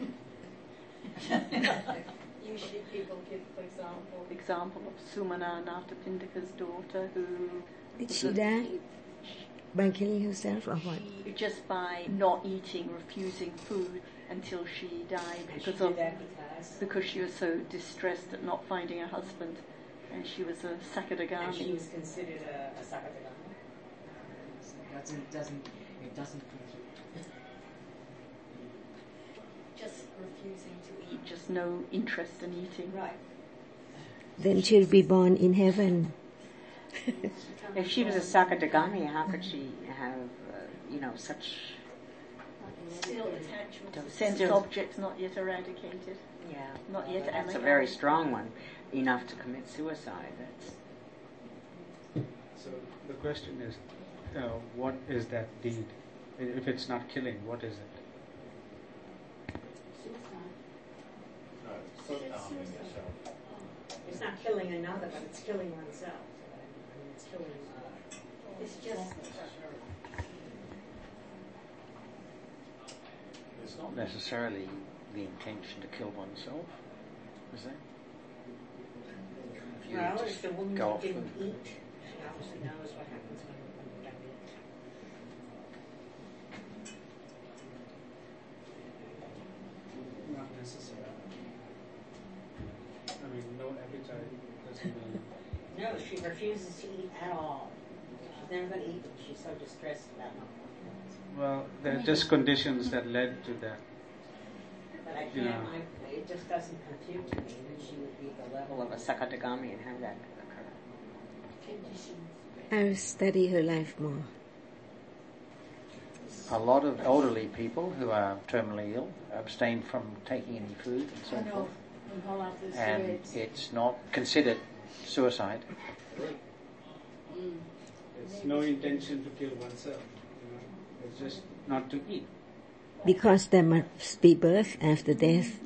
S1: Usually people give, for example of Sumana, Nathapindika's daughter, who...
S2: Did she die? By killing herself or what?
S1: Just by not eating, refusing food until she died because she was so distressed at not finding a husband, and she was a Sakadagami.
S13: And she was considered a Sakadagami. It doesn't
S1: Just refusing to eat, just no interest in eating.
S13: Right.
S2: Then she'll be born in heaven.
S4: If she was a Sakadagami, how could she have, such...
S1: Still attachment to sense objects not yet eradicated.
S4: Yeah.
S1: Not yet
S4: That's a
S1: anagram.
S4: very strong one, enough to commit suicide. That's...
S7: So the question is, what is that deed? If it's not killing, what is it?
S13: It's not killing another, but it's killing oneself. It's killing...
S1: It's just...
S8: It's not necessarily the intention to kill oneself, is it? If you
S13: Well,
S8: just
S13: if the woman
S8: go off
S13: didn't
S8: and-
S13: eat, she obviously knows what happens when you don't eat.
S7: Not necessarily. I mean, no appetite doesn't mean
S13: No, she refuses to eat at all. She's never going to eat, but she's so distressed about not.
S7: Well, there are just conditions that led to that.
S13: But I
S7: You
S13: can't,
S7: know.
S13: it just doesn't compute to me that she would be the level of a Sakadagami and have that occur.
S2: I'll study her life more.
S8: A lot of elderly people who are terminally ill abstain from taking any food and so forth. And it's not considered suicide.
S7: There's no intention to kill oneself. It's just not to eat.
S2: Because there must be birth after death.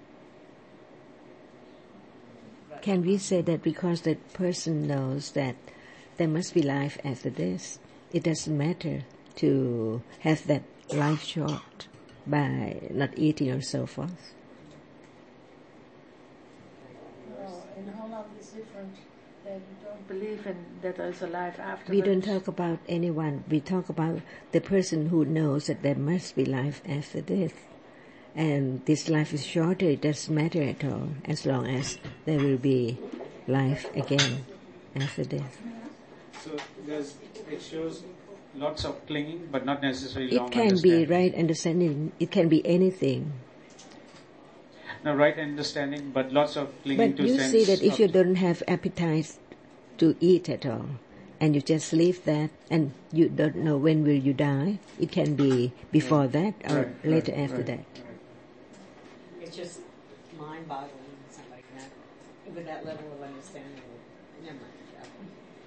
S2: Can we say that because that person knows that there must be life after death, it doesn't matter to have that life short by not eating or so forth?
S6: No, in Holland it's different. They don't believe in that there is a life after.
S2: We don't talk about anyone. We talk about the person who knows that there must be life after death. And this life is shorter, it doesn't matter at all, as long as there will be life again after death.
S7: So it shows lots of clinging, but not necessarily
S2: It
S7: wrong
S2: can be
S7: understanding.
S2: right understanding, it can be anything.
S7: No, right understanding, but lots of clinging
S2: But
S7: to
S2: you
S7: sense.
S2: see that if
S7: of-
S2: you don't have appetite to eat at all, and you just leave that, and you don't know when will you die, it can be before that or later after that.
S13: It's just mind-boggling somebody with that level of understanding. Never mind.